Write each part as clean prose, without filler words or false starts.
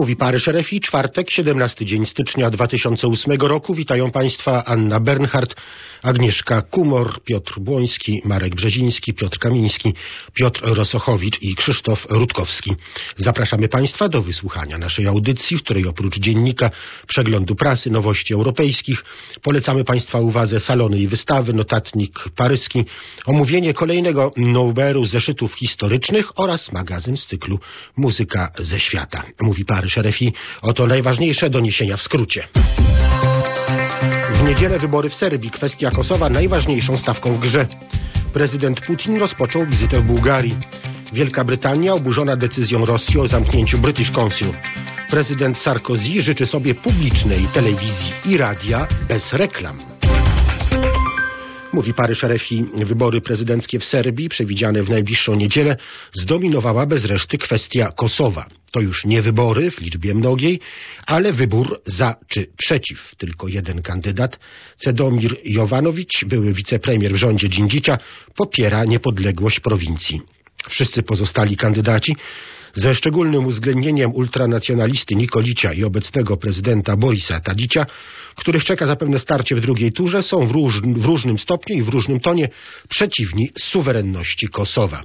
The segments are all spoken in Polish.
Mówi Paryż RFI, czwartek, 17 dzień stycznia 2008 roku. Witają Państwa Anna Bernhardt, Agnieszka Kumor, Piotr Błoński, Marek Brzeziński, Piotr Kamiński, Piotr Rosochowicz i Krzysztof Rutkowski. Zapraszamy Państwa do wysłuchania naszej audycji, w której oprócz dziennika, przeglądu prasy, nowości europejskich, polecamy Państwa uwadze salony i wystawy, notatnik paryski, omówienie kolejnego numeru zeszytów historycznych oraz magazyn z cyklu Muzyka ze świata. Mówi Paryż RFI, oto najważniejsze doniesienia w skrócie. W niedzielę wybory w Serbii, kwestia Kosowa najważniejszą stawką w grze. Prezydent Putin rozpoczął wizytę w Bułgarii. Wielka Brytania oburzona decyzją Rosji o zamknięciu British Council. Prezydent Sarkozy życzy sobie publicznej telewizji i radia bez reklam. Mówi Paryż RFI, wybory prezydenckie w Serbii, przewidziane w najbliższą niedzielę, zdominowała bez reszty kwestia Kosowa. To już nie wybory w liczbie mnogiej, ale wybór za czy przeciw. Tylko jeden kandydat, Cedomir Jovanovich, były wicepremier w rządzie Dżindżicza, popiera niepodległość prowincji. Wszyscy pozostali kandydaci, ze szczególnym uwzględnieniem ultranacjonalisty Nikolicia i obecnego prezydenta Borisa Tadicia, których czeka zapewne starcie w drugiej turze, są w różnym stopniu i w różnym tonie przeciwni suwerenności Kosowa.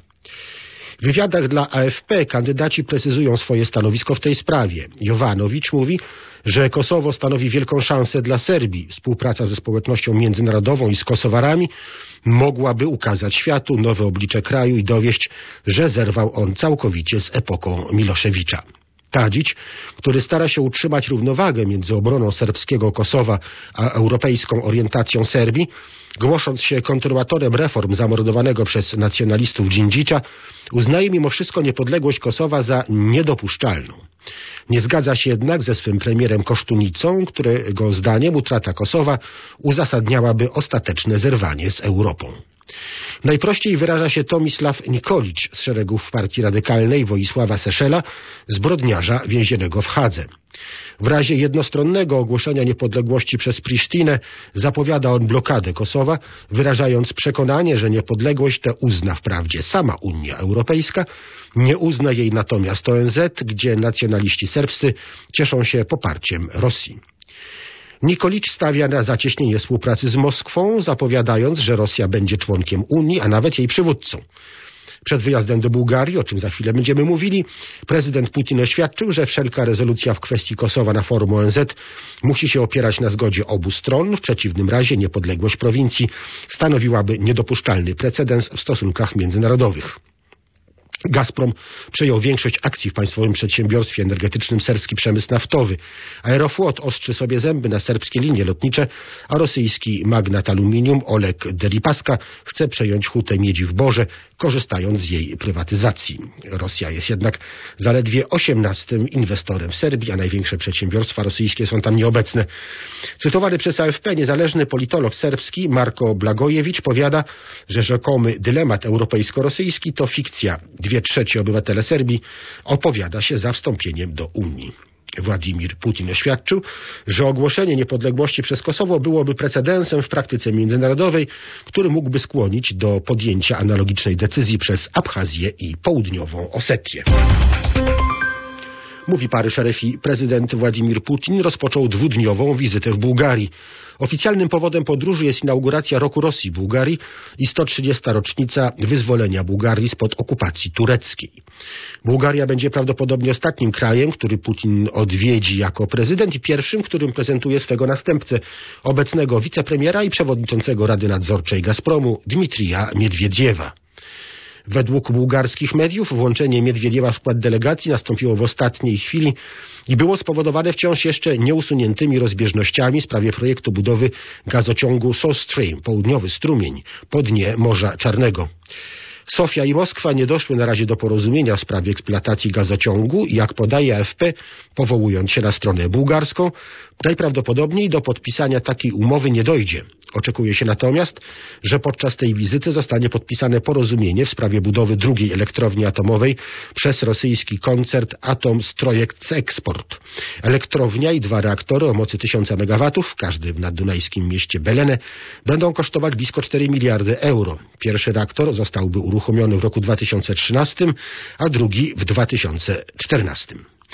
W wywiadach dla AFP kandydaci precyzują swoje stanowisko w tej sprawie. Jovanovich mówi, że Kosowo stanowi wielką szansę dla Serbii. Współpraca ze społecznością międzynarodową i z Kosowarami mogłaby ukazać światu nowe oblicze kraju i dowieść, że zerwał on całkowicie z epoką Miloszewicza. Tadić, który stara się utrzymać równowagę między obroną serbskiego Kosowa a europejską orientacją Serbii, głosząc się kontynuatorem reform zamordowanego przez nacjonalistów Dżindżicza, uznaje mimo wszystko niepodległość Kosowa za niedopuszczalną. Nie zgadza się jednak ze swym premierem Kosztunicą, którego zdaniem utrata Kosowa uzasadniałaby ostateczne zerwanie z Europą. Najprościej wyraża się Tomisław Nikolić z szeregów partii radykalnej Wojisława Seszela, zbrodniarza więzionego w Hadze. W razie jednostronnego ogłoszenia niepodległości przez Prisztinę zapowiada on blokadę Kosowa, wyrażając przekonanie, że niepodległość tę uzna wprawdzie sama Unia Europejska, nie uzna jej natomiast ONZ, gdzie nacjonaliści serbscy cieszą się poparciem Rosji. Nikolić stawia na zacieśnienie współpracy z Moskwą, zapowiadając, że Rosja będzie członkiem Unii, a nawet jej przywódcą. Przed wyjazdem do Bułgarii, o czym za chwilę będziemy mówili, prezydent Putin oświadczył, że wszelka rezolucja w kwestii Kosowa na forum ONZ musi się opierać na zgodzie obu stron, w przeciwnym razie niepodległość prowincji stanowiłaby niedopuszczalny precedens w stosunkach międzynarodowych. Gazprom przejął większość akcji w państwowym przedsiębiorstwie energetycznym Serski Przemysł Naftowy. Aeroflot ostrzy sobie zęby na serbskie linie lotnicze, a rosyjski magnat aluminium Oleg Deripaska chce przejąć hutę miedzi w Borze, korzystając z jej prywatyzacji. Rosja jest jednak zaledwie 18. inwestorem w Serbii, a największe przedsiębiorstwa rosyjskie są tam nieobecne. Cytowany przez AFP niezależny politolog serbski Marko Blagojewicz powiada, że rzekomy dylemat europejsko-rosyjski to fikcja. 2/3 obywatele Serbii opowiada się za wstąpieniem do Unii. Władimir Putin oświadczył, że ogłoszenie niepodległości przez Kosowo byłoby precedensem w praktyce międzynarodowej, który mógłby skłonić do podjęcia analogicznej decyzji przez Abchazję i Południową Osetię. Mówi Paryż RFI, prezydent Władimir Putin rozpoczął 2-dniową wizytę w Bułgarii. Oficjalnym powodem podróży jest inauguracja Roku Rosji Bułgarii i 130. rocznica wyzwolenia Bułgarii spod okupacji tureckiej. Bułgaria będzie prawdopodobnie ostatnim krajem, który Putin odwiedzi jako prezydent i pierwszym, którym prezentuje swego następcę, obecnego wicepremiera i przewodniczącego Rady Nadzorczej Gazpromu Dmitrija Miedwiediewa. Według bułgarskich mediów włączenie Miedwiediewa w skład delegacji nastąpiło w ostatniej chwili i było spowodowane wciąż jeszcze nieusuniętymi rozbieżnościami w sprawie projektu budowy gazociągu South Stream, południowy strumień, po dnie Morza Czarnego. Sofia i Moskwa nie doszły na razie do porozumienia w sprawie eksploatacji gazociągu i jak podaje AFP, powołując się na stronę bułgarską, najprawdopodobniej do podpisania takiej umowy nie dojdzie. Oczekuje się natomiast, że podczas tej wizyty zostanie podpisane porozumienie w sprawie budowy drugiej elektrowni atomowej przez rosyjski koncern Atomstrojekteksport. Elektrownia i 2 reaktory o mocy 1000 MW, każdy w naddunajskim mieście Belene, będą kosztować blisko 4 miliardy euro. Pierwszy reaktor zostałby uruchomiony w roku 2013, a drugi w 2014.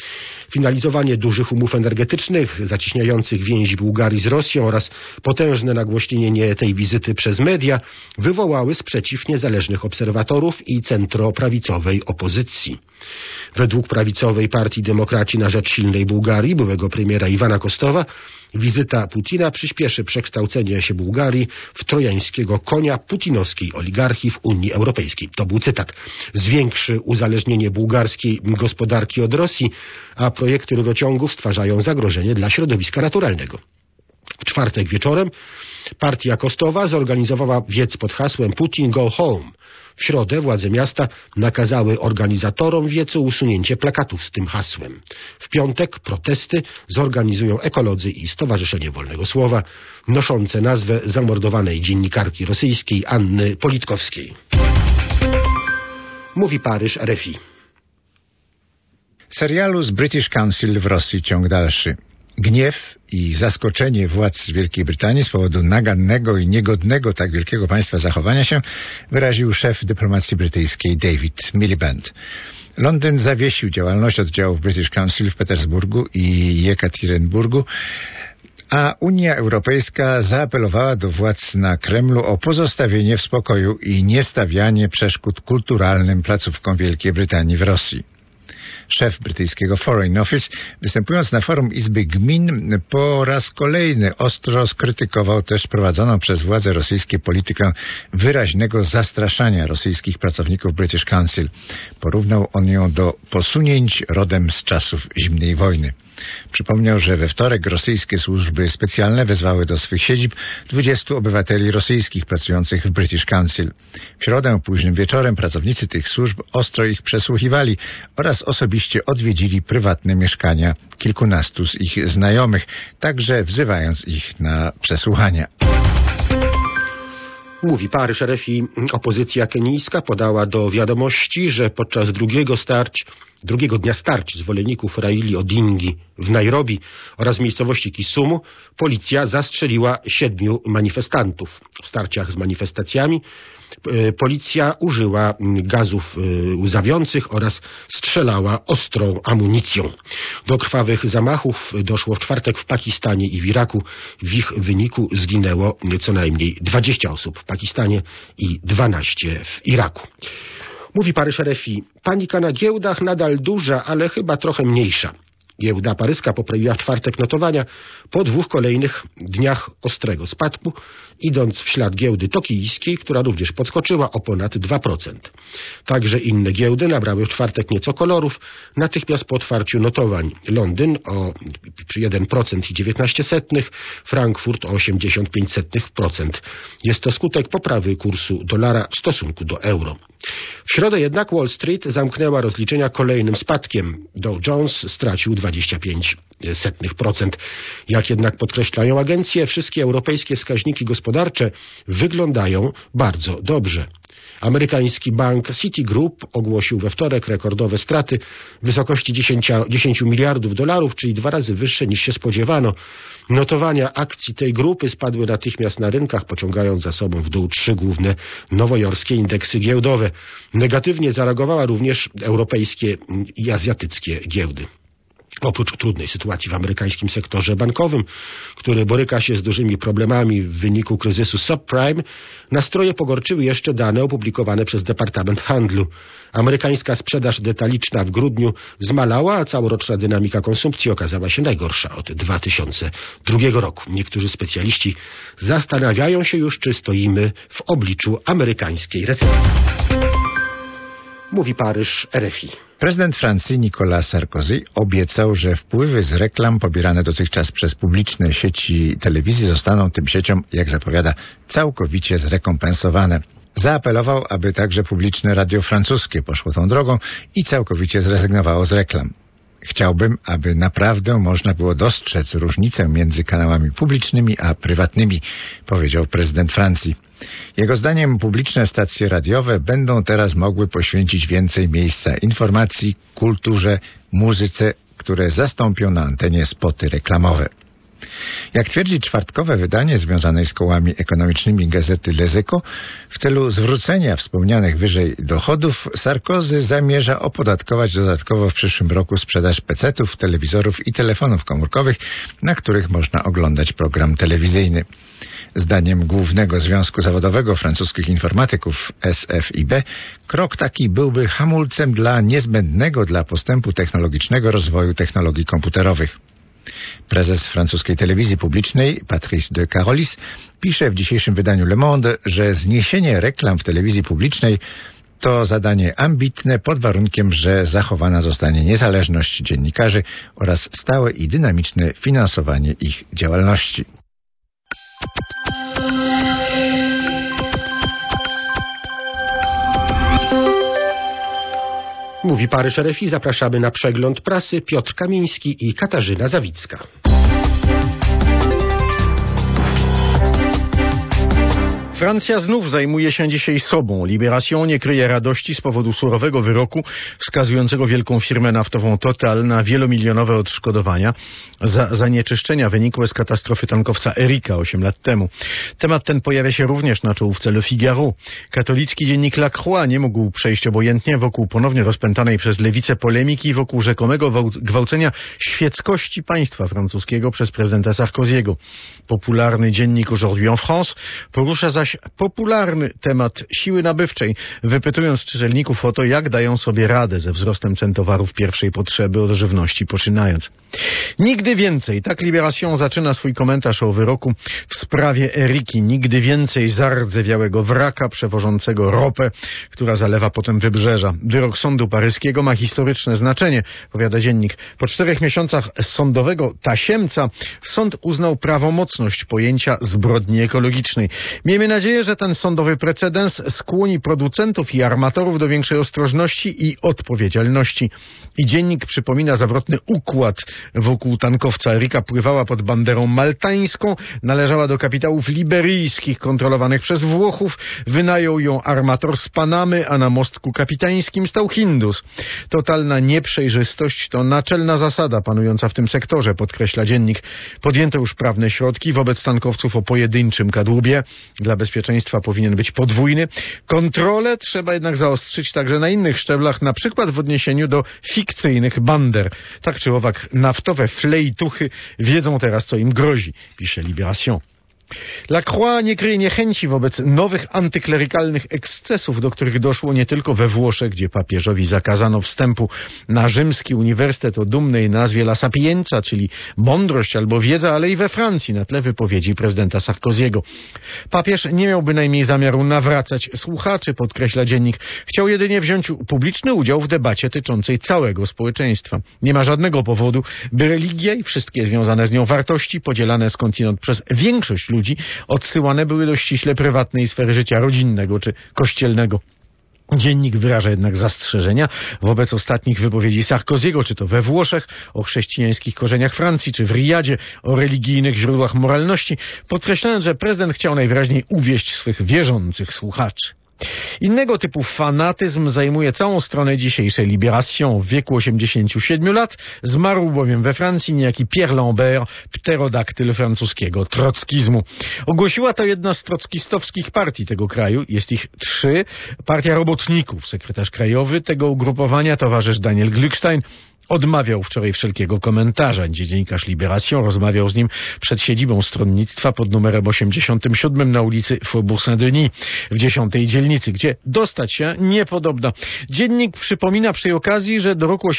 Finalizowanie dużych umów energetycznych, zacieśniających więzi Bułgarii z Rosją oraz potężne nagłośnienie tej wizyty przez media wywołały sprzeciw niezależnych obserwatorów i centroprawicowej opozycji. Według prawicowej Partii Demokraci na Rzecz Silnej Bułgarii, byłego premiera Iwana Kostowa, wizyta Putina przyspieszy przekształcenie się Bułgarii w trojańskiego konia putinowskiej oligarchii w Unii Europejskiej. To był cytat. Zwiększy uzależnienie bułgarskiej gospodarki od Rosji, a projekty rurociągów stwarzają zagrożenie dla środowiska naturalnego. W czwartek wieczorem partia Kostowa zorganizowała wiec pod hasłem Putin go home. W środę władze miasta nakazały organizatorom wiecu usunięcie plakatów z tym hasłem. W piątek protesty zorganizują ekolodzy i Stowarzyszenie Wolnego Słowa, noszące nazwę zamordowanej dziennikarki rosyjskiej Anny Politkowskiej. Mówi Paryż, RFI. Serialu z British Council w Rosji ciąg dalszy. Gniew i zaskoczenie władz Wielkiej Brytanii z powodu nagannego i niegodnego tak wielkiego państwa zachowania się wyraził szef dyplomacji brytyjskiej David Miliband. Londyn zawiesił działalność oddziałów British Council w Petersburgu i Jekaterynburgu, a Unia Europejska zaapelowała do władz na Kremlu o pozostawienie w spokoju i niestawianie przeszkód kulturalnym placówkom Wielkiej Brytanii w Rosji. Szef brytyjskiego Foreign Office, występując na forum Izby Gmin, po raz kolejny ostro skrytykował też prowadzoną przez władze rosyjskie politykę wyraźnego zastraszania rosyjskich pracowników British Council. Porównał on ją do posunięć rodem z czasów zimnej wojny. Przypomniał, że we wtorek rosyjskie służby specjalne wezwały do swych siedzib 20 obywateli rosyjskich pracujących w British Council. W środę późnym wieczorem pracownicy tych służb ostro ich przesłuchiwali oraz osobiście odwiedzili prywatne mieszkania kilkunastu z ich znajomych, także wzywając ich na przesłuchania. Mówi Paryż, RFI. Opozycja kenijska podała do wiadomości, że podczas drugiego dnia starć zwolenników Raili Odingi w Nairobi oraz w miejscowości Kisumu policja zastrzeliła 7 manifestantów. W starciach z manifestacjami policja użyła gazów łzawiących oraz strzelała ostrą amunicją. Do krwawych zamachów doszło w czwartek w Pakistanie i w Iraku. W ich wyniku zginęło co najmniej 20 osób w Pakistanie i 12 w Iraku. Mówi Paryż, RFI. Panika na giełdach nadal duża, ale chyba trochę mniejsza. Giełda paryska poprawiła w czwartek notowania po 2 kolejnych dniach ostrego spadku, idąc w ślad giełdy tokijskiej, która również podskoczyła o ponad 2%. Także inne giełdy nabrały w czwartek nieco kolorów, natychmiast po otwarciu notowań. Londyn o 1% i 19%, Frankfurt o 0,85%. Jest to skutek poprawy kursu dolara w stosunku do euro. W środę jednak Wall Street zamknęła rozliczenia kolejnym spadkiem. Dow Jones stracił 0,25%. Jak jednak podkreślają agencje, wszystkie europejskie wskaźniki gospodarcze wyglądają bardzo dobrze. Amerykański bank Citigroup ogłosił we wtorek rekordowe straty w wysokości 10 miliardów dolarów, czyli 2 razy wyższe niż się spodziewano. Notowania akcji tej grupy spadły natychmiast na rynkach, pociągając za sobą w dół 3 główne nowojorskie indeksy giełdowe. Negatywnie zareagowały również europejskie i azjatyckie giełdy. Oprócz trudnej sytuacji w amerykańskim sektorze bankowym, który boryka się z dużymi problemami w wyniku kryzysu subprime, nastroje pogorczyły jeszcze dane opublikowane przez Departament Handlu. Amerykańska sprzedaż detaliczna w grudniu zmalała, a całoroczna dynamika konsumpcji okazała się najgorsza od 2002 roku. Niektórzy specjaliści zastanawiają się już, czy stoimy w obliczu amerykańskiej recesji. Mówi Paryż, RFI. Prezydent Francji Nicolas Sarkozy obiecał, że wpływy z reklam pobierane dotychczas przez publiczne sieci telewizji zostaną tym sieciom, jak zapowiada, całkowicie zrekompensowane. Zaapelował, aby także publiczne radio francuskie poszło tą drogą i całkowicie zrezygnowało z reklam. Chciałbym, aby naprawdę można było dostrzec różnicę między kanałami publicznymi a prywatnymi, powiedział prezydent Francji. Jego zdaniem publiczne stacje radiowe będą teraz mogły poświęcić więcej miejsca informacji, kulturze, muzyce, które zastąpią na antenie spoty reklamowe. Jak twierdzi czwartkowe wydanie związanej z kołami ekonomicznymi gazety Les Echos, w celu zwrócenia wspomnianych wyżej dochodów Sarkozy zamierza opodatkować dodatkowo w przyszłym roku sprzedaż pecetów, telewizorów i telefonów komórkowych, na których można oglądać program telewizyjny. Zdaniem Głównego Związku Zawodowego Francuskich Informatyków SFIB, krok taki byłby hamulcem dla niezbędnego dla postępu technologicznego rozwoju technologii komputerowych. Prezes francuskiej telewizji publicznej, Patrice de Carolis, pisze w dzisiejszym wydaniu Le Monde, że zniesienie reklam w telewizji publicznej to zadanie ambitne pod warunkiem, że zachowana zostanie niezależność dziennikarzy oraz stałe i dynamiczne finansowanie ich działalności. Mówi Paryż RFI, zapraszamy na przegląd prasy. Piotr Kamiński i Katarzyna Zawicka. Francja znów zajmuje się dzisiaj sobą. Libération nie kryje radości z powodu surowego wyroku skazującego wielką firmę naftową Total na wielomilionowe odszkodowania za zanieczyszczenia wynikłe z katastrofy tankowca Erika 8 lat temu. Temat ten pojawia się również na czołówce Le Figaro. Katolicki dziennik La Croix nie mógł przejść obojętnie wokół ponownie rozpętanej przez lewicę polemiki wokół rzekomego gwałcenia świeckości państwa francuskiego przez prezydenta Sarkoziego. Popularny dziennik Aujourd'hui en France porusza zaś popularny temat siły nabywczej, wypytując czytelników o to, jak dają sobie radę ze wzrostem cen towarów pierwszej potrzeby, od żywności poczynając. Nigdy więcej, tak Libération zaczyna swój komentarz o wyroku w sprawie Eriki. Nigdy więcej zardzewiałego wraka przewożącego ropę, która zalewa potem wybrzeża. Wyrok sądu paryskiego ma historyczne znaczenie, powiada dziennik. Po 4 miesiącach sądowego tasiemca sąd uznał prawomocność pojęcia zbrodni ekologicznej. Miejmy nadzieję, że ten sądowy precedens skłoni producentów i armatorów do większej ostrożności i odpowiedzialności. I dziennik przypomina zawrotny układ wokół tankowca. Erika pływała pod banderą maltańską, należała do kapitałów liberyjskich kontrolowanych przez Włochów, wynajął ją armator z Panamy, a na mostku kapitańskim stał Hindus. Totalna nieprzejrzystość to naczelna zasada panująca w tym sektorze, podkreśla dziennik. Podjęto już prawne środki wobec tankowców o pojedynczym kadłubie. Dla bezpieczeństwa powinien być podwójny. Kontrolę trzeba jednak zaostrzyć także na innych szczeblach, na przykład w odniesieniu do fikcyjnych bander. Tak czy owak naftowe flejtuchy wiedzą teraz, co im grozi, pisze Libération. La Croix nie kryje niechęci wobec nowych antyklerykalnych ekscesów, do których doszło nie tylko we Włoszech, gdzie papieżowi zakazano wstępu na rzymski uniwersytet o dumnej nazwie La Sapienza, czyli mądrość albo wiedza, ale i we Francji na tle wypowiedzi prezydenta Sarkoziego. Papież nie miał bynajmniej zamiaru nawracać słuchaczy, podkreśla dziennik. Chciał jedynie wziąć publiczny udział w debacie tyczącej całego społeczeństwa. Nie ma żadnego powodu, by religia i wszystkie związane z nią wartości, podzielane skądinąd przez większość ludzi, odsyłane były do ściśle prywatnej sfery życia rodzinnego czy kościelnego. Dziennik wyraża jednak zastrzeżenia wobec ostatnich wypowiedzi Sarkoziego, czy to we Włoszech o chrześcijańskich korzeniach Francji, czy w Riyadzie o religijnych źródłach moralności, podkreślając, że prezydent chciał najwyraźniej uwieść swych wierzących słuchaczy. Innego typu fanatyzm zajmuje całą stronę dzisiejszej Libération. W wieku 87 lat zmarł bowiem we Francji niejaki Pierre Lambert, pterodaktyl francuskiego trockizmu. Ogłosiła to jedna z trockistowskich partii tego kraju. Jest ich 3. Partia Robotników, sekretarz krajowy tego ugrupowania, towarzysz Daniel Glückstein, odmawiał wczoraj wszelkiego komentarza. Dziennikarz Libération rozmawiał z nim przed siedzibą stronnictwa pod numerem 87 na ulicy Faubourg Saint-Denis w 10. dzielnicy, gdzie dostać się niepodobna. Dziennik przypomina przy okazji, że do roku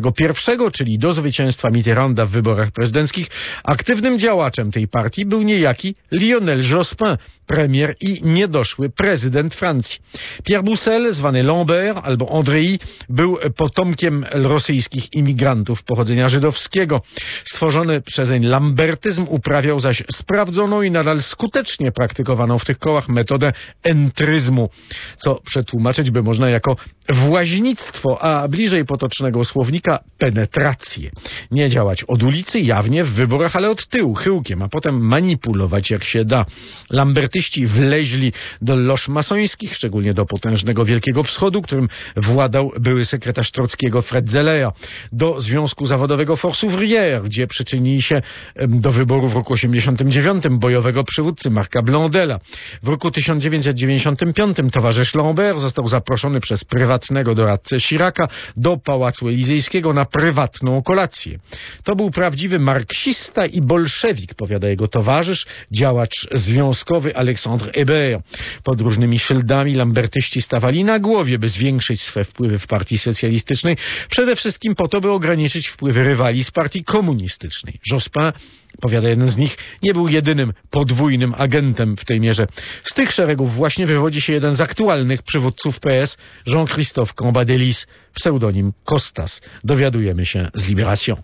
81, czyli do zwycięstwa Mitterranda w wyborach prezydenckich, aktywnym działaczem tej partii był niejaki Lionel Jospin, premier i niedoszły prezydent Francji. Pierre Boussel, zwany Lambert albo Andréi, był potomkiem rosyjskich imigrantów pochodzenia żydowskiego. Stworzony przezeń lambertyzm uprawiał zaś sprawdzoną i nadal skutecznie praktykowaną w tych kołach metodę entryzmu, co przetłumaczyć by można jako właźnictwo, a bliżej potocznego słownika penetrację. Nie działać od ulicy, jawnie, w wyborach, ale od tyłu, chyłkiem, a potem manipulować jak się da. Lambertyści wleźli do loż masońskich, szczególnie do potężnego Wielkiego Wschodu, którym władał były sekretarz Trockiego Fred Zelleya. do Związku Zawodowego Force Ouvrière, gdzie przyczynili się do wyboru w roku 1989 bojowego przywódcy Marca Blondela. W roku 1995 towarzysz Lambert został zaproszony przez prywatnego doradcę Chiraca do Pałacu Elizejskiego na prywatną kolację. To był prawdziwy marksista i bolszewik, powiada jego towarzysz, działacz związkowy Alexandre Hébert. Pod różnymi szyldami lambertyści stawali na głowie, by zwiększyć swe wpływy w partii socjalistycznej, przede wszystkim po to, by ograniczyć wpływy rywali z partii komunistycznej. Jospin, powiada jeden z nich, nie był jedynym podwójnym agentem w tej mierze. Z tych szeregów właśnie wywodzi się jeden z aktualnych przywódców PS, Jean-Christophe Cambadélis, pseudonim Kostas. Dowiadujemy się z Libération.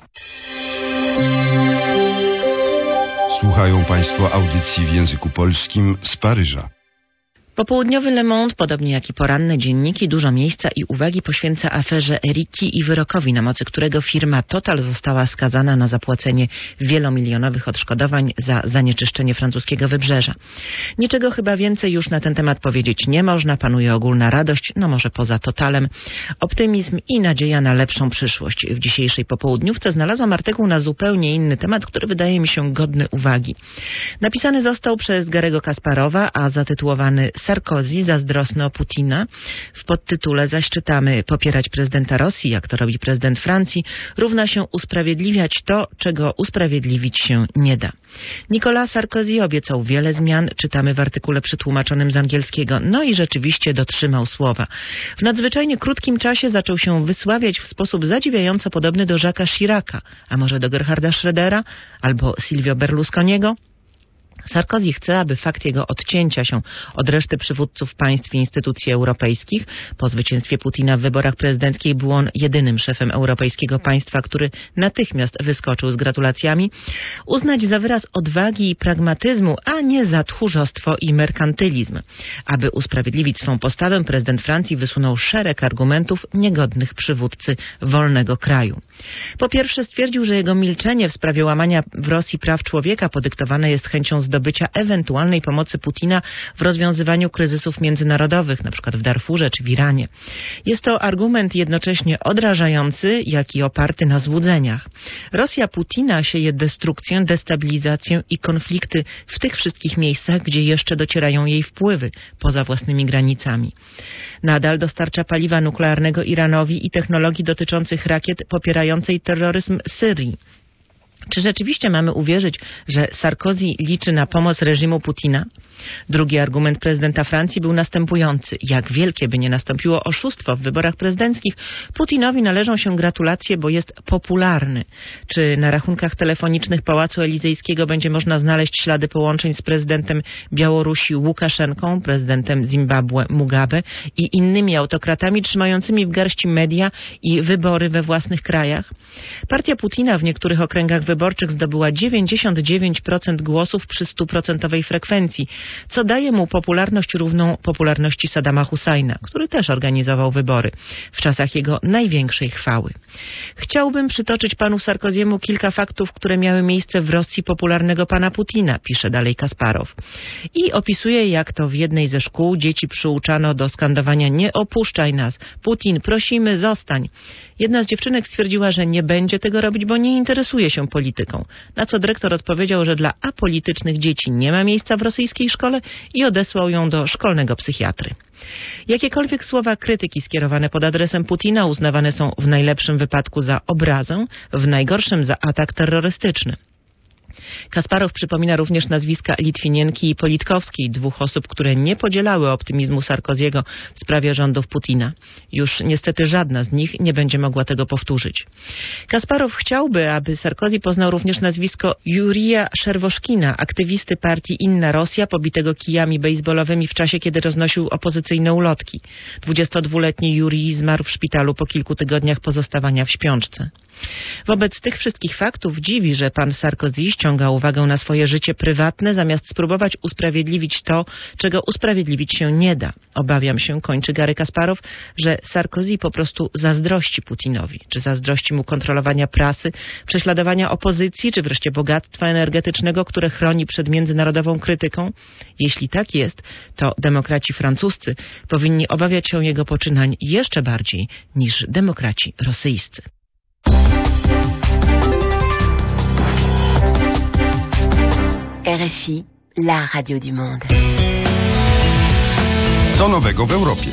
Słuchają Państwo audycji w języku polskim z Paryża. Popołudniowy Le Monde, podobnie jak i poranne dzienniki, dużo miejsca i uwagi poświęca aferze Eriki i wyrokowi, na mocy którego firma Total została skazana na zapłacenie wielomilionowych odszkodowań za zanieczyszczenie francuskiego wybrzeża. Niczego chyba więcej już na ten temat powiedzieć nie można, panuje ogólna radość, no może poza Totalem, optymizm i nadzieja na lepszą przyszłość. W dzisiejszej popołudniówce znalazłam artykuł na zupełnie inny temat, który wydaje mi się godny uwagi. Napisany został przez Garego Kasparowa, a zatytułowany Sarkozy zazdrosny o Putina. W podtytule zaś czytamy: popierać prezydenta Rosji, jak to robi prezydent Francji, równa się usprawiedliwiać to, czego usprawiedliwić się nie da. Nicolas Sarkozy obiecał wiele zmian, czytamy w artykule przetłumaczonym z angielskiego, no i rzeczywiście dotrzymał słowa. W nadzwyczajnie krótkim czasie zaczął się wysławiać w sposób zadziwiająco podobny do Jacques'a Chiraca, a może do Gerharda Schrödera albo Silvio Berlusconiego. Sarkozy chce, aby fakt jego odcięcia się od reszty przywódców państw i instytucji europejskich, po zwycięstwie Putina w wyborach prezydenckich był on jedynym szefem europejskiego państwa, który natychmiast wyskoczył z gratulacjami, uznać za wyraz odwagi i pragmatyzmu, a nie za tchórzostwo i merkantylizm. Aby usprawiedliwić swą postawę, prezydent Francji wysunął szereg argumentów niegodnych przywódcy wolnego kraju. Po pierwsze stwierdził, że jego milczenie w sprawie łamania w Rosji praw człowieka podyktowane jest chęcią zdobycia ewentualnej pomocy Putina w rozwiązywaniu kryzysów międzynarodowych, np. w Darfurze czy w Iranie. Jest to argument jednocześnie odrażający, jak i oparty na złudzeniach. Rosja Putina sieje destrukcję, destabilizację i konflikty w tych wszystkich miejscach, gdzie jeszcze docierają jej wpływy poza własnymi granicami. Nadal dostarcza paliwa nuklearnego Iranowi i technologii dotyczących rakiet popierającej terroryzm Syrii. Czy rzeczywiście mamy uwierzyć, że Sarkozy liczy na pomoc reżimu Putina? Drugi argument prezydenta Francji był następujący. Jak wielkie by nie nastąpiło oszustwo w wyborach prezydenckich, Putinowi należą się gratulacje, bo jest popularny. Czy na rachunkach telefonicznych Pałacu Elizejskiego będzie można znaleźć ślady połączeń z prezydentem Białorusi Łukaszenką, prezydentem Zimbabwe Mugabe i innymi autokratami trzymającymi w garści media i wybory we własnych krajach? Partia Putina w niektórych okręgach wyborczych zdobyła 99% głosów przy 100% frekwencji, co daje mu popularność równą popularności Saddama Husajna, który też organizował wybory w czasach jego największej chwały. Chciałbym przytoczyć panu Sarkoziemu kilka faktów, które miały miejsce w Rosji popularnego pana Putina, pisze dalej Kasparow. I opisuje, jak to w jednej ze szkół dzieci przyuczano do skandowania: nie opuszczaj nas, Putin, prosimy, zostań. Jedna z dziewczynek stwierdziła, że nie będzie tego robić, bo nie interesuje się polityką. Na co dyrektor odpowiedział, że dla apolitycznych dzieci nie ma miejsca w rosyjskiej szkole i odesłał ją do szkolnego psychiatry. Jakiekolwiek słowa krytyki skierowane pod adresem Putina uznawane są w najlepszym wypadku za obrazę, w najgorszym za atak terrorystyczny. Kasparow przypomina również nazwiska Litwinienki i Politkowskiej, dwóch osób, które nie podzielały optymizmu Sarkoziego w sprawie rządów Putina. Już niestety żadna z nich nie będzie mogła tego powtórzyć. Kasparow chciałby, aby Sarkozy poznał również nazwisko Jurija Szerwoszkina, aktywisty partii Inna Rosja, pobitego kijami bejsbolowymi w czasie, kiedy roznosił opozycyjne ulotki. 22-letni Jurij zmarł w szpitalu po kilku tygodniach pozostawania w śpiączce. Wobec tych wszystkich faktów dziwi, że pan Sarkozy ściąga uwagę na swoje życie prywatne, zamiast spróbować usprawiedliwić to, czego usprawiedliwić się nie da. Obawiam się, kończy Gary Kasparow, że Sarkozy po prostu zazdrości Putinowi. Czy zazdrości mu kontrolowania prasy, prześladowania opozycji, czy wreszcie bogactwa energetycznego, które chroni przed międzynarodową krytyką? Jeśli tak jest, to demokraci francuscy powinni obawiać się jego poczynań jeszcze bardziej niż demokraci rosyjscy. RFI, la radio du monde. Co nowego w Europie?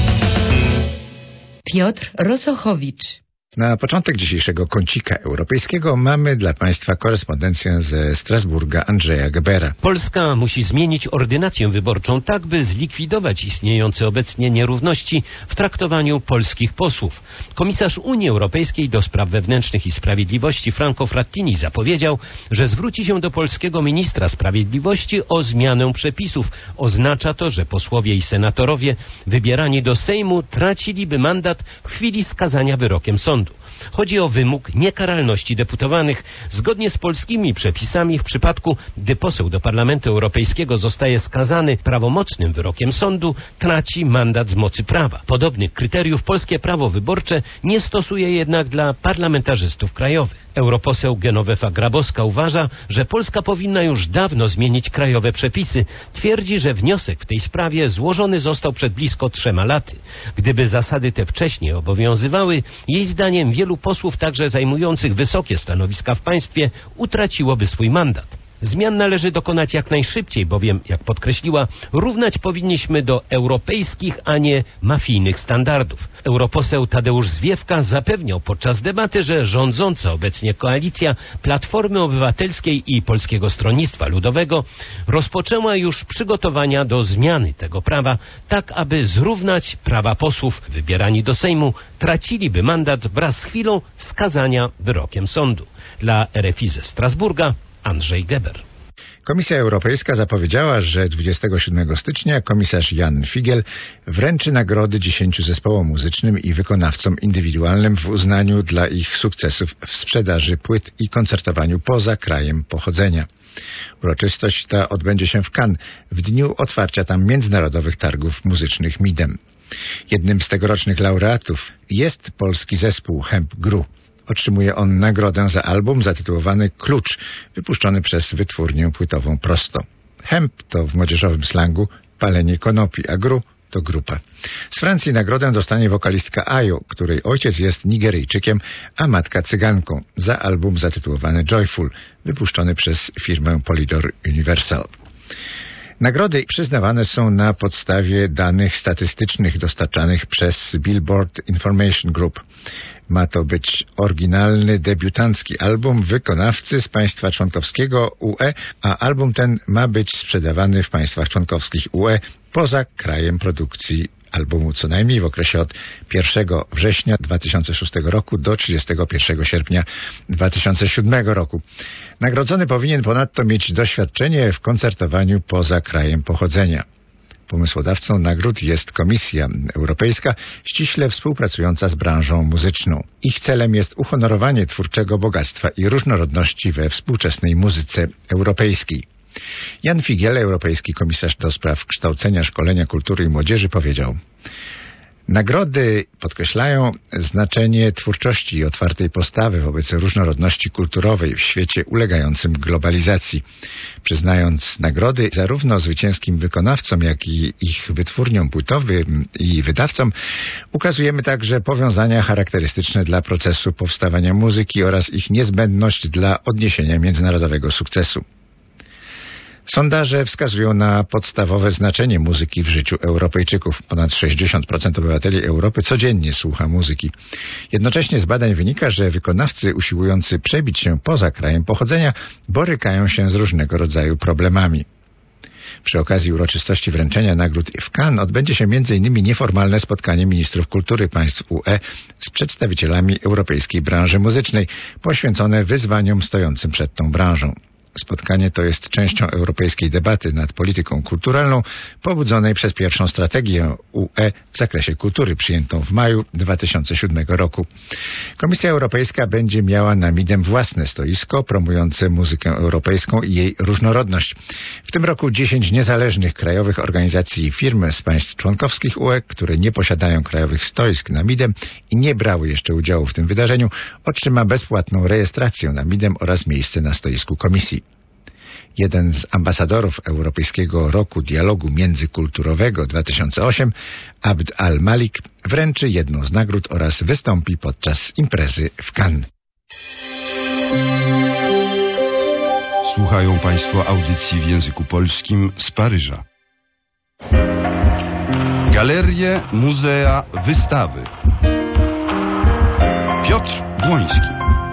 Piotr Rosochowicz. Na początek dzisiejszego kącika europejskiego mamy dla Państwa korespondencję ze Strasburga Andrzeja Gebera. Polska musi zmienić ordynację wyborczą tak, by zlikwidować istniejące obecnie nierówności w traktowaniu polskich posłów. Komisarz Unii Europejskiej do spraw wewnętrznych i sprawiedliwości Franco Frattini zapowiedział, że zwróci się do polskiego ministra sprawiedliwości o zmianę przepisów. Oznacza to, że posłowie i senatorowie wybierani do Sejmu traciliby mandat w chwili skazania wyrokiem sądu. Chodzi o wymóg niekaralności deputowanych. Zgodnie z polskimi przepisami w przypadku, gdy poseł do Parlamentu Europejskiego zostaje skazany prawomocnym wyrokiem sądu, traci mandat z mocy prawa. Podobnych kryteriów polskie prawo wyborcze nie stosuje jednak dla parlamentarzystów krajowych. Europoseł Genowefa Grabowska uważa, że Polska powinna już dawno zmienić krajowe przepisy. Twierdzi, że wniosek w tej sprawie złożony został przed blisko 3 laty. Gdyby zasady te wcześniej obowiązywały, jej zdaniem wielu posłów, także zajmujących wysokie stanowiska w państwie, utraciłoby swój mandat. Zmian należy dokonać jak najszybciej, bowiem, jak podkreśliła, równać powinniśmy do europejskich, a nie mafijnych standardów. Europoseł Tadeusz Zwiefka zapewniał podczas debaty, że rządząca obecnie koalicja Platformy Obywatelskiej i Polskiego Stronnictwa Ludowego rozpoczęła już przygotowania do zmiany tego prawa, tak aby zrównać prawa posłów wybierani do Sejmu, traciliby mandat wraz z chwilą skazania wyrokiem sądu. Dla RFI ze Strasburga Andrzej Geber. Komisja Europejska zapowiedziała, że 27 stycznia komisarz Jan Figiel wręczy nagrody 10 zespołom muzycznym i wykonawcom indywidualnym w uznaniu dla ich sukcesów w sprzedaży płyt i koncertowaniu poza krajem pochodzenia. Uroczystość ta odbędzie się w Cannes w dniu otwarcia tam międzynarodowych targów muzycznych MIDEM. Jednym z tegorocznych laureatów jest polski zespół Hemp Gru. Otrzymuje on nagrodę za album zatytułowany Klucz, wypuszczony przez wytwórnię płytową Prosto. Hemp to w młodzieżowym slangu palenie konopi, a Gru to grupa. Z Francji nagrodę dostanie wokalistka Ayo, której ojciec jest Nigeryjczykiem, a matka Cyganką, za album zatytułowany Joyful, wypuszczony przez firmę Polydor Universal. Nagrody przyznawane są na podstawie danych statystycznych dostarczanych przez Billboard Information Group. Ma to być oryginalny, debiutancki album wykonawcy z państwa członkowskiego UE, a album ten ma być sprzedawany w państwach członkowskich UE poza krajem produkcji albumu co najmniej w okresie od 1 września 2006 roku do 31 sierpnia 2007 roku. Nagrodzony powinien ponadto mieć doświadczenie w koncertowaniu poza krajem pochodzenia. Pomysłodawcą nagród jest Komisja Europejska, ściśle współpracująca z branżą muzyczną. Ich celem jest uhonorowanie twórczego bogactwa i różnorodności we współczesnej muzyce europejskiej. Jan Figiel, europejski komisarz do spraw kształcenia, szkolenia, kultury i młodzieży, powiedział: nagrody podkreślają znaczenie twórczości i otwartej postawy wobec różnorodności kulturowej w świecie ulegającym globalizacji. Przyznając nagrody zarówno zwycięskim wykonawcom, jak i ich wytwórniom płytowym i wydawcom, ukazujemy także powiązania charakterystyczne dla procesu powstawania muzyki oraz ich niezbędność dla odniesienia międzynarodowego sukcesu. Sondaże wskazują na podstawowe znaczenie muzyki w życiu Europejczyków. Ponad 60% obywateli Europy codziennie słucha muzyki. Jednocześnie z badań wynika, że wykonawcy usiłujący przebić się poza krajem pochodzenia borykają się z różnego rodzaju problemami. Przy okazji uroczystości wręczenia nagród w Cannes odbędzie się m.in. nieformalne spotkanie ministrów kultury państw UE z przedstawicielami europejskiej branży muzycznej, poświęcone wyzwaniom stojącym przed tą branżą. Spotkanie to jest częścią europejskiej debaty nad polityką kulturalną pobudzonej przez pierwszą strategię UE w zakresie kultury przyjętą w maju 2007 roku. Komisja Europejska będzie miała na MIDEM własne stoisko promujące muzykę europejską i jej różnorodność. W tym roku 10 niezależnych krajowych organizacji i firm z państw członkowskich UE, które nie posiadają krajowych stoisk na MIDEM i nie brały jeszcze udziału w tym wydarzeniu, otrzyma bezpłatną rejestrację na MIDEM oraz miejsce na stoisku komisji. Jeden z ambasadorów Europejskiego Roku Dialogu Międzykulturowego 2008, Abd al-Malik, wręczy jedną z nagród oraz wystąpi podczas imprezy w Cannes. Słuchają Państwo audycji w języku polskim z Paryża. Galerie, muzea, wystawy. Piotr Błoński.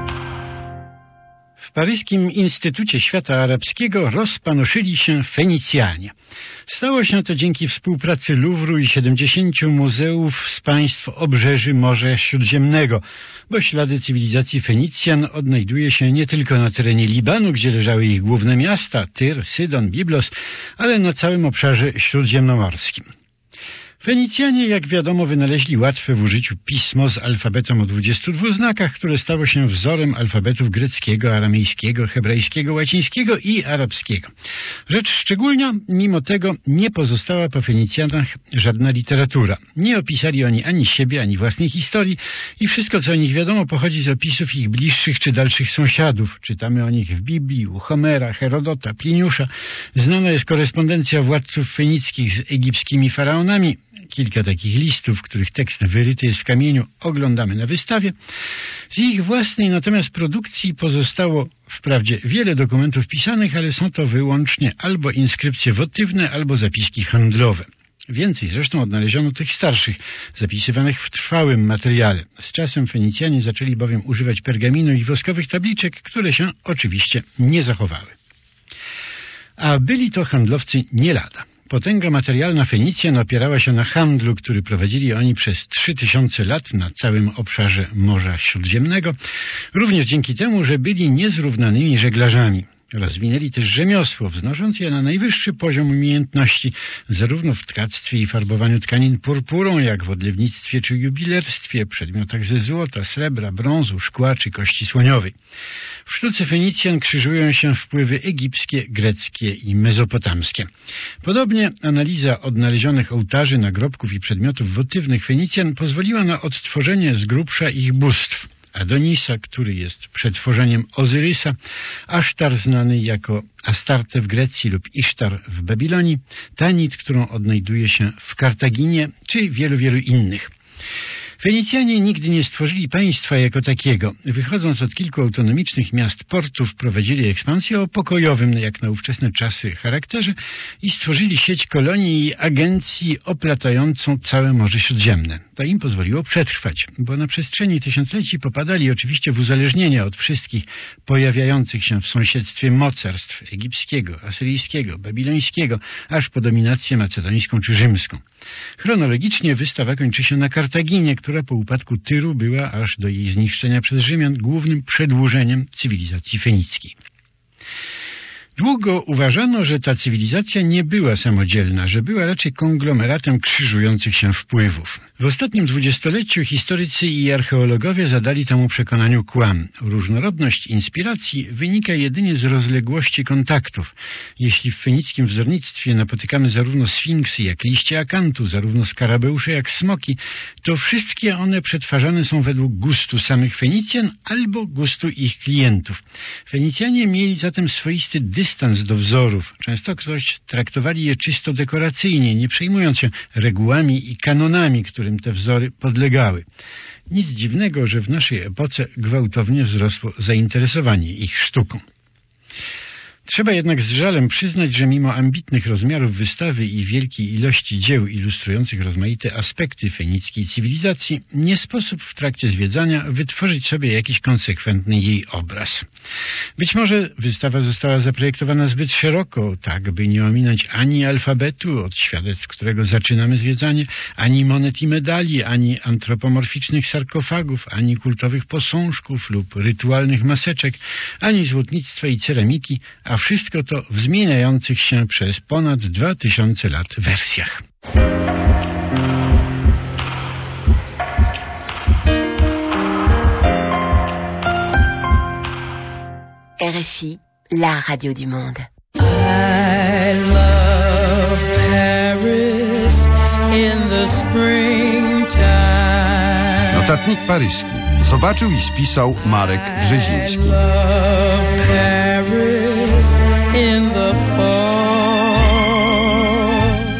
W paryskim Instytucie Świata Arabskiego rozpanoszyli się Fenicjanie. Stało się to dzięki współpracy Luwru i 70 muzeów z państw obrzeży Morza Śródziemnego, bo ślady cywilizacji Fenicjan odnajduje się nie tylko na terenie Libanu, gdzie leżały ich główne miasta, Tyr, Sydon, Biblos, ale na całym obszarze śródziemnomorskim. Fenicjanie, jak wiadomo, wynaleźli łatwe w użyciu pismo z alfabetem o 22 znakach, które stało się wzorem alfabetów greckiego, aramejskiego, hebrajskiego, łacińskiego i arabskiego. Rzecz szczególna, mimo tego nie pozostała po Fenicjanach żadna literatura. Nie opisali oni ani siebie, ani własnej historii i wszystko, co o nich wiadomo, pochodzi z opisów ich bliższych czy dalszych sąsiadów. Czytamy o nich w Biblii, u Homera, Herodota, Pliniusza. Znana jest korespondencja władców fenickich z egipskimi faraonami. Kilka takich listów, których tekst wyryty jest w kamieniu, oglądamy na wystawie. Z ich własnej natomiast produkcji pozostało wprawdzie wiele dokumentów pisanych, ale są to wyłącznie albo inskrypcje wotywne, albo zapiski handlowe. Więcej zresztą odnaleziono tych starszych, zapisywanych w trwałym materiale. Z czasem Fenicjanie zaczęli bowiem używać pergaminu i woskowych tabliczek, które się oczywiście nie zachowały. A byli to handlowcy nie lada. Potęga materialna Fenicjan opierała się na handlu, który prowadzili oni przez 3000 lat na całym obszarze Morza Śródziemnego, również dzięki temu, że byli niezrównanymi żeglarzami. Rozwinęli też rzemiosło, wznosząc je na najwyższy poziom umiejętności, zarówno w tkactwie i farbowaniu tkanin purpurą, jak w odlewnictwie czy jubilerstwie, przedmiotach ze złota, srebra, brązu, szkła czy kości słoniowej. W sztuce Fenicjan krzyżują się wpływy egipskie, greckie i mezopotamskie. Podobnie analiza odnalezionych ołtarzy, nagrobków i przedmiotów wotywnych Fenicjan pozwoliła na odtworzenie z grubsza ich bóstw. Adonisa, który jest przetworzeniem Ozyrysa, Asztar znany jako Astarte w Grecji lub Isztar w Babilonii, Tanit, którą odnajduje się w Kartaginie, czy wielu innych. Fenicjanie nigdy nie stworzyli państwa jako takiego. Wychodząc od kilku autonomicznych miast portów, prowadzili ekspansję o pokojowym, jak na ówczesne czasy, charakterze i stworzyli sieć kolonii i agencji oplatającą całe Morze Śródziemne. To im pozwoliło przetrwać, bo na przestrzeni tysiącleci popadali oczywiście w uzależnienie od wszystkich pojawiających się w sąsiedztwie mocarstw egipskiego, asyryjskiego, babilońskiego, aż po dominację macedońską czy rzymską. Chronologicznie wystawa kończy się na Kartaginie, która po upadku Tyru była aż do jej zniszczenia przez Rzymian głównym przedłużeniem cywilizacji fenickiej. Długo uważano, że ta cywilizacja nie była samodzielna, że była raczej konglomeratem krzyżujących się wpływów. W ostatnim dwudziestoleciu historycy i archeologowie zadali temu przekonaniu kłam. Różnorodność inspiracji wynika jedynie z rozległości kontaktów. Jeśli w fenickim wzornictwie napotykamy zarówno sfinksy jak liście akantu, zarówno skarabeusze jak smoki, to wszystkie one przetwarzane są według gustu samych Fenicjan albo gustu ich klientów. Fenicjanie mieli zatem swoisty dystans do wzorów. Częstokroć traktowali je czysto dekoracyjnie, nie przejmując się regułami i kanonami, którym te wzory podlegały. Nic dziwnego, że w naszej epoce gwałtownie wzrosło zainteresowanie ich sztuką. Trzeba jednak z żalem przyznać, że mimo ambitnych rozmiarów wystawy i wielkiej ilości dzieł ilustrujących rozmaite aspekty fenickiej cywilizacji, nie sposób w trakcie zwiedzania wytworzyć sobie jakiś konsekwentny jej obraz. Być może wystawa została zaprojektowana zbyt szeroko, tak by nie ominąć ani alfabetu, od świadectw którego zaczynamy zwiedzanie, ani monet i medali, ani antropomorficznych sarkofagów, ani kultowych posążków lub rytualnych maseczek, ani złotnictwa i ceramiki, a wszystko to w zmieniających się przez ponad 2000 lat wersjach. RFI, la radio du monde. I love Paris in the springtime. Notatnik paryski. Zobaczył i spisał Marek Brzeziński. I love Paris in the fall.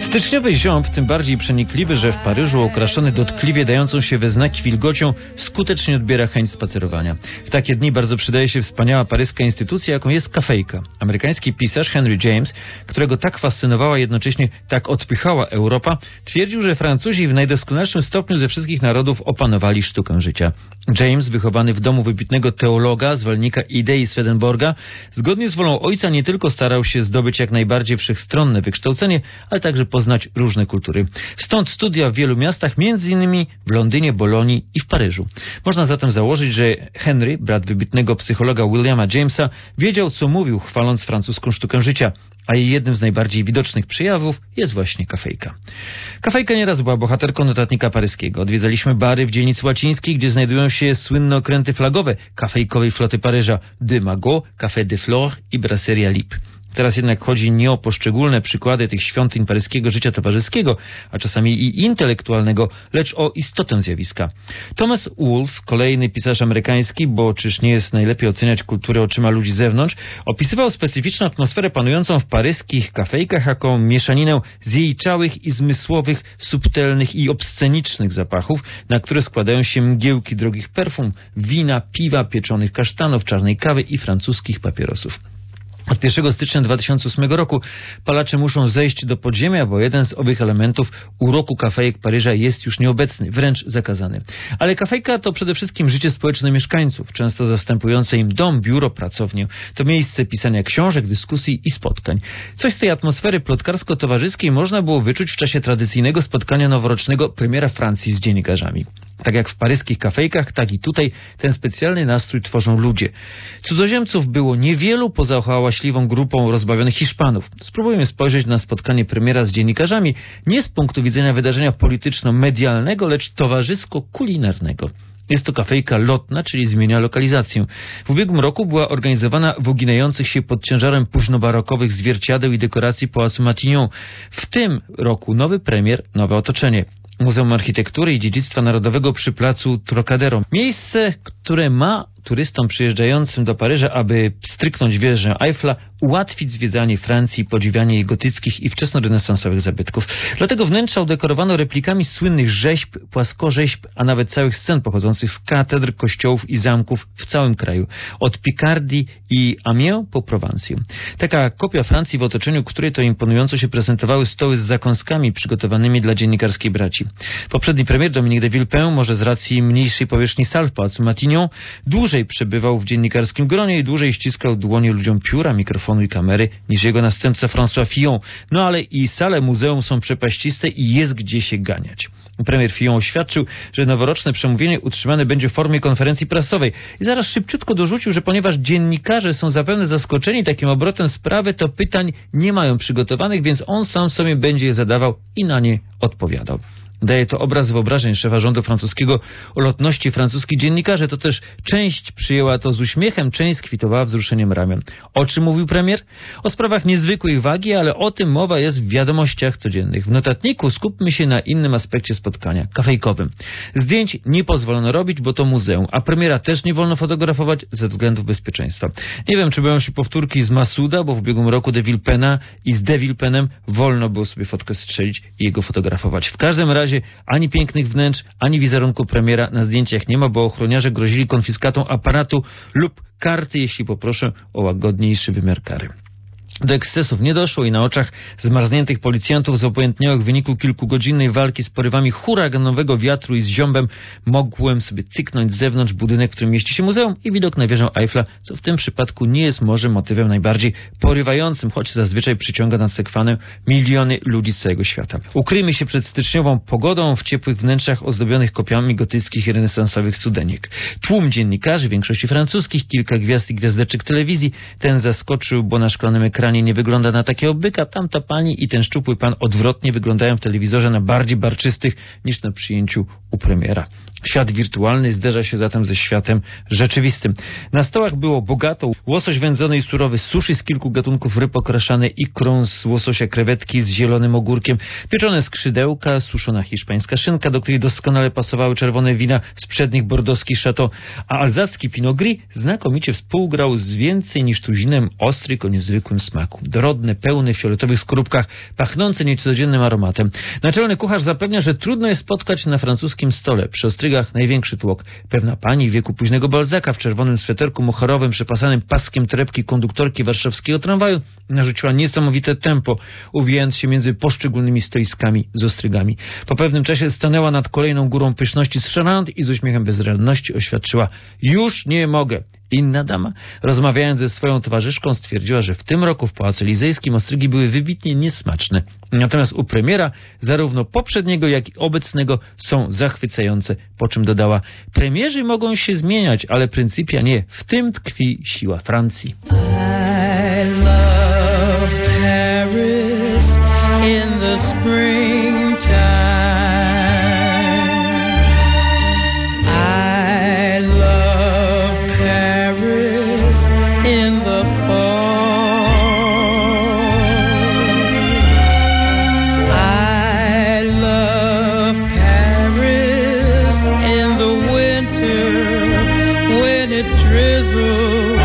Styczniowy ziąb tym bardziej przenikliwy, że w Paryżu okraszony dotkliwie dającą się we znaki wilgocią skutecznie odbiera chęć spacerowania. W takie dni bardzo przydaje się wspaniała paryska instytucja, jaką jest kafejka. Amerykański pisarz Henry James, którego tak fascynowała, jednocześnie tak odpychała Europa, twierdził, że Francuzi w najdoskonalszym stopniu ze wszystkich narodów opanowali sztukę życia. James, wychowany w domu wybitnego teologa, zwolennika idei Swedenborga, zgodnie z wolą ojca nie tylko starał się zdobyć jak najbardziej wszechstronne wykształcenie, ale także poznać różne kultury. Stąd studia w wielu miastach, m.in. w Londynie, Bolonii i w Paryżu. Można zatem założyć, że Henry, brat wybitnego psychologa Williama Jamesa, wiedział, co mówił, chwaląc francuską sztukę życia, a jej jednym z najbardziej widocznych przejawów jest właśnie kafejka. Kafejka nieraz była bohaterką notatnika paryskiego. Odwiedzaliśmy bary w dzielnicy łacińskiej, gdzie znajdują się słynne okręty flagowe kafejkowej floty Paryża de Magot, Café de Flore i Brasseria Lip. Teraz jednak chodzi nie o poszczególne przykłady tych świątyń paryskiego życia towarzyskiego, a czasami i intelektualnego, lecz o istotę zjawiska. Thomas Wolfe, kolejny pisarz amerykański, bo czyż nie jest najlepiej oceniać kulturę oczyma ludzi z zewnątrz, opisywał specyficzną atmosferę panującą w paryskich kafejkach jako mieszaninę zjejczałych i zmysłowych, subtelnych i obscenicznych zapachów, na które składają się mgiełki drogich perfum, wina, piwa, pieczonych kasztanów, czarnej kawy i francuskich papierosów. Od 1 stycznia 2008 roku palacze muszą zejść do podziemia, bo jeden z owych elementów uroku kafejek Paryża jest już nieobecny, wręcz zakazany. Ale kafejka to przede wszystkim życie społeczne mieszkańców, często zastępujące im dom, biuro, pracownię. To miejsce pisania książek, dyskusji i spotkań. Coś z tej atmosfery plotkarsko-towarzyskiej można było wyczuć w czasie tradycyjnego spotkania noworocznego premiera Francji z dziennikarzami. Tak jak w paryskich kafejkach, tak i tutaj ten specjalny nastrój tworzą ludzie. Cudzoziemców było niewielu poza hałaśliwą grupą rozbawionych Hiszpanów. Spróbujmy spojrzeć na spotkanie premiera z dziennikarzami nie z punktu widzenia wydarzenia polityczno-medialnego, lecz towarzysko-kulinarnego. Jest to kafejka lotna, czyli zmienia lokalizację. W ubiegłym roku była organizowana w uginających się pod ciężarem późnobarokowych zwierciadeł i dekoracji Pałacu Matignon. W tym roku nowy premier, nowe otoczenie. Muzeum Architektury i Dziedzictwa Narodowego przy placu Trocadero. Miejsce, które ma turystom przyjeżdżającym do Paryża, aby stryknąć wieżę Eiffla, ułatwić zwiedzanie Francji, podziwianie jej gotyckich i wczesnorenesansowych zabytków. Dlatego wnętrza udekorowano replikami słynnych rzeźb, płaskorzeźb, a nawet całych scen pochodzących z katedr, kościołów i zamków w całym kraju. Od Picardii i Amiens po Prowancję. Taka kopia Francji, w otoczeniu której to imponująco się prezentowały stoły z zakąskami przygotowanymi dla dziennikarskiej braci. Poprzedni premier Dominique de Villepin, może z racji mniejszej powierzchni sal w Pałacu Matignon, dłużej przebywał w dziennikarskim gronie i dłużej ściskał dłonie ludziom pióra, mikrofonu i kamery niż jego następca François Fillon. No ale i sale muzeum są przepaściste i jest gdzie się ganiać. Premier Fillon oświadczył, że noworoczne przemówienie utrzymane będzie w formie konferencji prasowej i zaraz szybciutko dorzucił, że ponieważ dziennikarze są zapewne zaskoczeni takim obrotem sprawy, to pytań nie mają przygotowanych, więc on sam sobie będzie je zadawał i na nie odpowiadał. Daje to obraz wyobrażeń szefa rządu francuskiego o lotności francuskich dziennikarzy. To też część przyjęła to z uśmiechem, część skwitowała wzruszeniem ramion. O czym mówił premier? O sprawach niezwykłej wagi, ale o tym mowa jest w wiadomościach codziennych. W notatniku skupmy się na innym aspekcie spotkania, kafejkowym. Zdjęć nie pozwolono robić, bo to muzeum, a premiera też nie wolno fotografować ze względów bezpieczeństwa. Nie wiem, czy będą się powtórki z Massuda, bo w ubiegłym roku de Villepina i z de Villepinem wolno było sobie fotkę strzelić i jego fotografować. W każdym razie ani pięknych wnętrz, ani wizerunku premiera na zdjęciach nie ma, bo ochroniarze grozili konfiskatą aparatu lub karty, jeśli poproszę o łagodniejszy wymiar kary. Do ekscesów nie doszło i na oczach zmarzniętych policjantów zobojętniałych w wyniku kilkugodzinnej walki z porywami huraganowego wiatru i z ziąbem mogłem sobie cyknąć z zewnątrz budynek, w którym mieści się muzeum i widok na wieżę Eiffla, co w tym przypadku nie jest może motywem najbardziej porywającym, choć zazwyczaj przyciąga na sekwanę miliony ludzi z całego świata. Ukryjmy się przed styczniową pogodą w ciepłych wnętrzach ozdobionych kopiami gotyckich i renesansowych cudeniek. Tłum dziennikarzy, w większości francuskich, kilka gwiazd i gwiazdeczek telewizji. Ten zaskoczył, bo na szklanym ekranie nie wygląda na takiego byka, tamta pani i ten szczupły pan odwrotnie wyglądają w telewizorze na bardziej barczystych niż na przyjęciu u premiera. Świat wirtualny zderza się zatem ze światem rzeczywistym. Na stołach było bogato łosoś wędzony i surowy, sushi z kilku gatunków ryb okraszane ikrą z łososia, krewetki z zielonym ogórkiem, pieczone skrzydełka, suszona hiszpańska szynka, do której doskonale pasowały czerwone wina z przednich bordoskich chateau, a alzacki Pinot Gris znakomicie współgrał z więcej niż tuzinem ostryk o niezwykłym smaku. smaku. Dorodne, pełne w fioletowych skorupkach, pachnące niecodziennym aromatem. Naczelny kucharz zapewnia, że trudno jest spotkać na francuskim stole. Przy ostrygach największy tłok. Pewna pani w wieku późnego Balzaka w czerwonym sweterku mocharowym przepasanym paskiem torebki konduktorki warszawskiego tramwaju narzuciła niesamowite tempo, uwijając się między poszczególnymi stoiskami z ostrygami. Po pewnym czasie stanęła nad kolejną górą pyszności z Charente i z uśmiechem bezradności oświadczyła: już nie mogę. Inna dama, rozmawiając ze swoją towarzyszką, stwierdziła, że w tym roku w Pałacu Elizejskim ostrygi były wybitnie niesmaczne. Natomiast u premiera, zarówno poprzedniego, jak i obecnego, są zachwycające. Po czym dodała: premierzy mogą się zmieniać, ale pryncypia nie. W tym tkwi siła Francji. I love Paris in the springtime. I love Paris in the fall. I love Paris in the winter when it drizzles.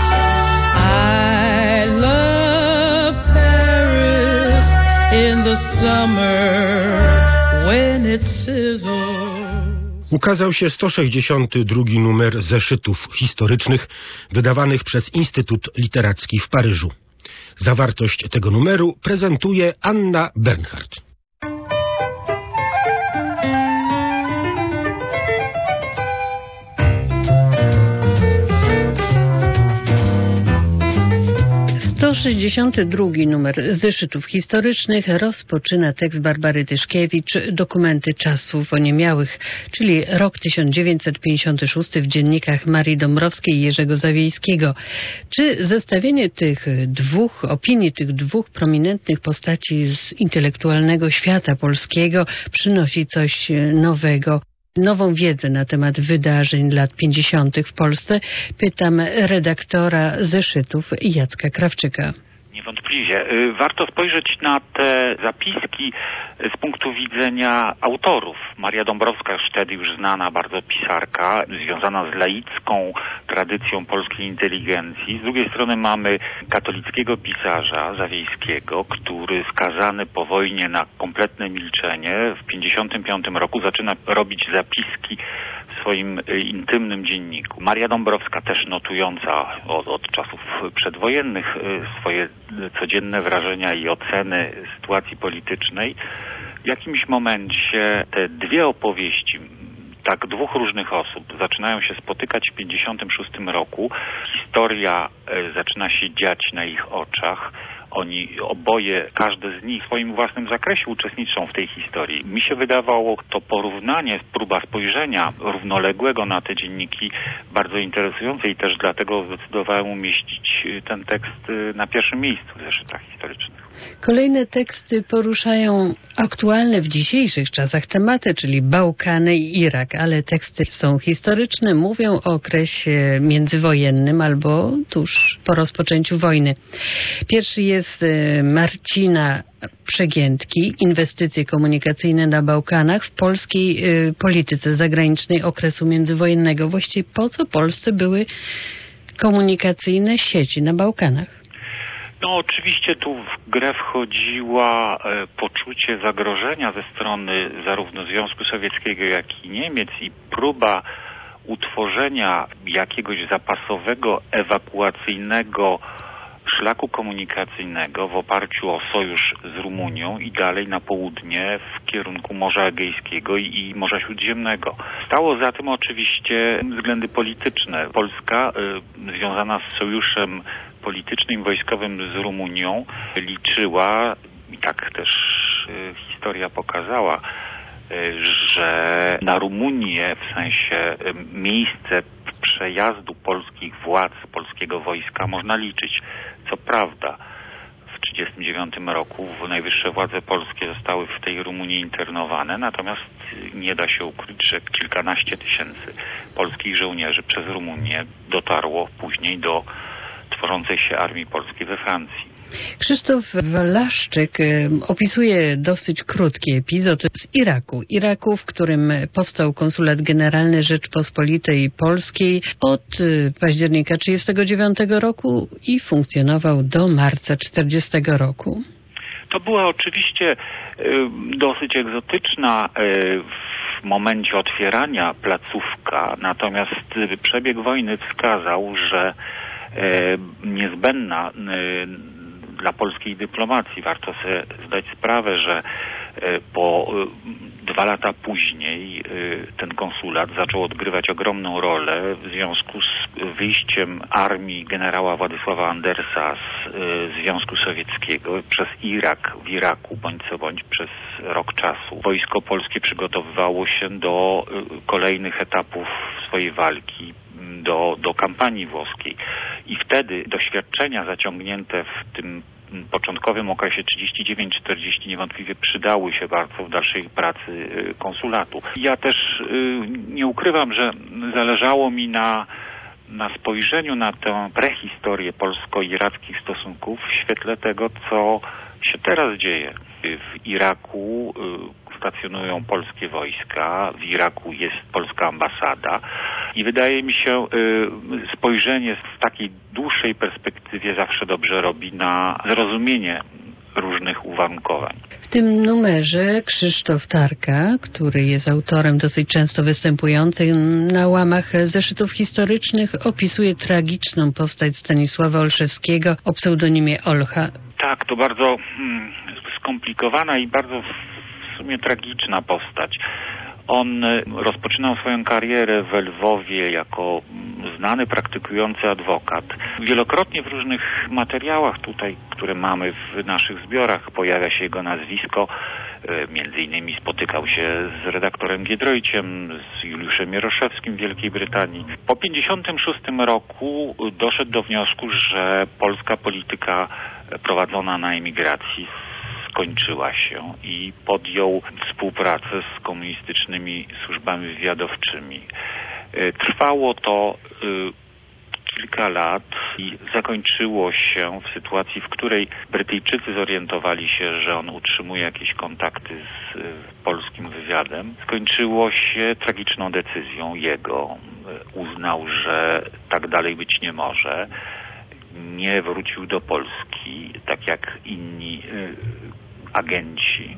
I love Paris in the summer when it sizzles. Ukazał się 162 numer zeszytów historycznych wydawanych przez Instytut Literacki w Paryżu. Zawartość tego numeru prezentuje Anna Bernhardt. To 62 numer zeszytów historycznych rozpoczyna tekst Barbary Tyszkiewicz Dokumenty czasów oniemiałych, czyli rok 1956 w dziennikach Marii Dąbrowskiej i Jerzego Zawiejskiego. Czy zestawienie opinii tych dwóch prominentnych postaci z intelektualnego świata polskiego przynosi coś nowego? Nową wiedzę na temat wydarzeń lat 50. w Polsce pytam redaktora zeszytów Jacka Krawczyka. Niewątpliwie. Warto spojrzeć na te zapiski z punktu widzenia autorów. Maria Dąbrowska, wtedy już znana bardzo pisarka, związana z laicką tradycją polskiej inteligencji. Z drugiej strony mamy katolickiego pisarza Zawiejskiego, który skazany po wojnie na kompletne milczenie w 1955 roku zaczyna robić zapiski w swoim intymnym dzienniku. Maria Dąbrowska, też notująca od czasów przedwojennych swoje codzienne wrażenia i oceny sytuacji politycznej, w jakimś momencie te dwie opowieści, tak dwóch różnych osób, zaczynają się spotykać w 1956 roku. Historia zaczyna się dziać na ich oczach. Oni oboje, każdy z nich w swoim własnym zakresie uczestniczą w tej historii. Mi się wydawało to porównanie, próba spojrzenia równoległego na te dzienniki bardzo interesujące i też dlatego zdecydowałem umieścić ten tekst na pierwszym miejscu w zeszytach historycznych. Kolejne teksty poruszają aktualne w dzisiejszych czasach tematy, czyli Bałkany i Irak, ale teksty są historyczne, mówią o okresie międzywojennym albo tuż po rozpoczęciu wojny. Pierwszy jest Marcina Przegiętki, inwestycje komunikacyjne na Bałkanach w polskiej polityce zagranicznej okresu międzywojennego. Właściwie po co Polsce były komunikacyjne sieci na Bałkanach? No oczywiście tu w grę wchodziła poczucie zagrożenia ze strony zarówno Związku Sowieckiego, jak i Niemiec i próba utworzenia jakiegoś zapasowego, ewakuacyjnego szlaku komunikacyjnego w oparciu o sojusz z Rumunią i dalej na południe w kierunku Morza Egejskiego i Morza Śródziemnego. Stało za tym oczywiście względy polityczne. Polska związana z sojuszem politycznym i wojskowym z Rumunią liczyła, i tak też historia pokazała, że na Rumunię, w sensie miejsce przejazdu polskich władz, polskiego wojska można liczyć. Co prawda w 1939 roku najwyższe władze polskie zostały w tej Rumunii internowane, natomiast nie da się ukryć, że kilkanaście tysięcy polskich żołnierzy przez Rumunię dotarło później do tworzącej się armii polskiej we Francji. Krzysztof Walaszczyk opisuje dosyć krótki epizod z Iraku, w którym powstał Konsulat Generalny Rzeczpospolitej Polskiej od października 1939 roku i funkcjonował do marca 1940 roku. To była oczywiście dosyć egzotyczna w momencie otwierania placówka, natomiast przebieg wojny wskazał, że niezbędna dla polskiej dyplomacji. Warto sobie zdać sprawę, że po 2 lata później ten konsulat zaczął odgrywać ogromną rolę w związku z wyjściem armii generała Władysława Andersa z Związku Sowieckiego przez Irak, w Iraku bądź co bądź przez rok czasu. Wojsko polskie przygotowywało się do kolejnych etapów swojej walki, do kampanii włoskiej. I wtedy doświadczenia zaciągnięte w tym początkowym okresie 39-40 niewątpliwie przydały się bardzo w dalszej pracy konsulatu. Ja też nie ukrywam, że zależało mi na spojrzeniu na tę prehistorię polsko-irackich stosunków w świetle tego, co się teraz dzieje. W Iraku stacjonują polskie wojska, w Iraku jest polska ambasada i wydaje mi się, spojrzenie w takiej dłuższej perspektywie zawsze dobrze robi na zrozumienie różnych uwarunkowań. W tym numerze Krzysztof Tarka, który jest autorem dosyć często występującym na łamach zeszytów historycznych, opisuje tragiczną postać Stanisława Olszewskiego o pseudonimie Olcha. Tak, to bardzo skomplikowana i bardzo w sumie tragiczna postać. On rozpoczynał swoją karierę w Lwowie jako znany, praktykujący adwokat. Wielokrotnie w różnych materiałach tutaj, które mamy w naszych zbiorach, pojawia się jego nazwisko. Między innymi spotykał się z redaktorem Giedroyciem, z Juliuszem Jaroszewskim w Wielkiej Brytanii. Po 1956 roku doszedł do wniosku, że polska polityka prowadzona na emigracji skończyła się i podjął współpracę z komunistycznymi służbami wywiadowczymi. Trwało to kilka lat i zakończyło się w sytuacji, w której Brytyjczycy zorientowali się, że on utrzymuje jakieś kontakty z polskim wywiadem. Skończyło się tragiczną decyzją jego. Uznał, że tak dalej być nie może. Nie wrócił do Polski, tak jak inni agenci.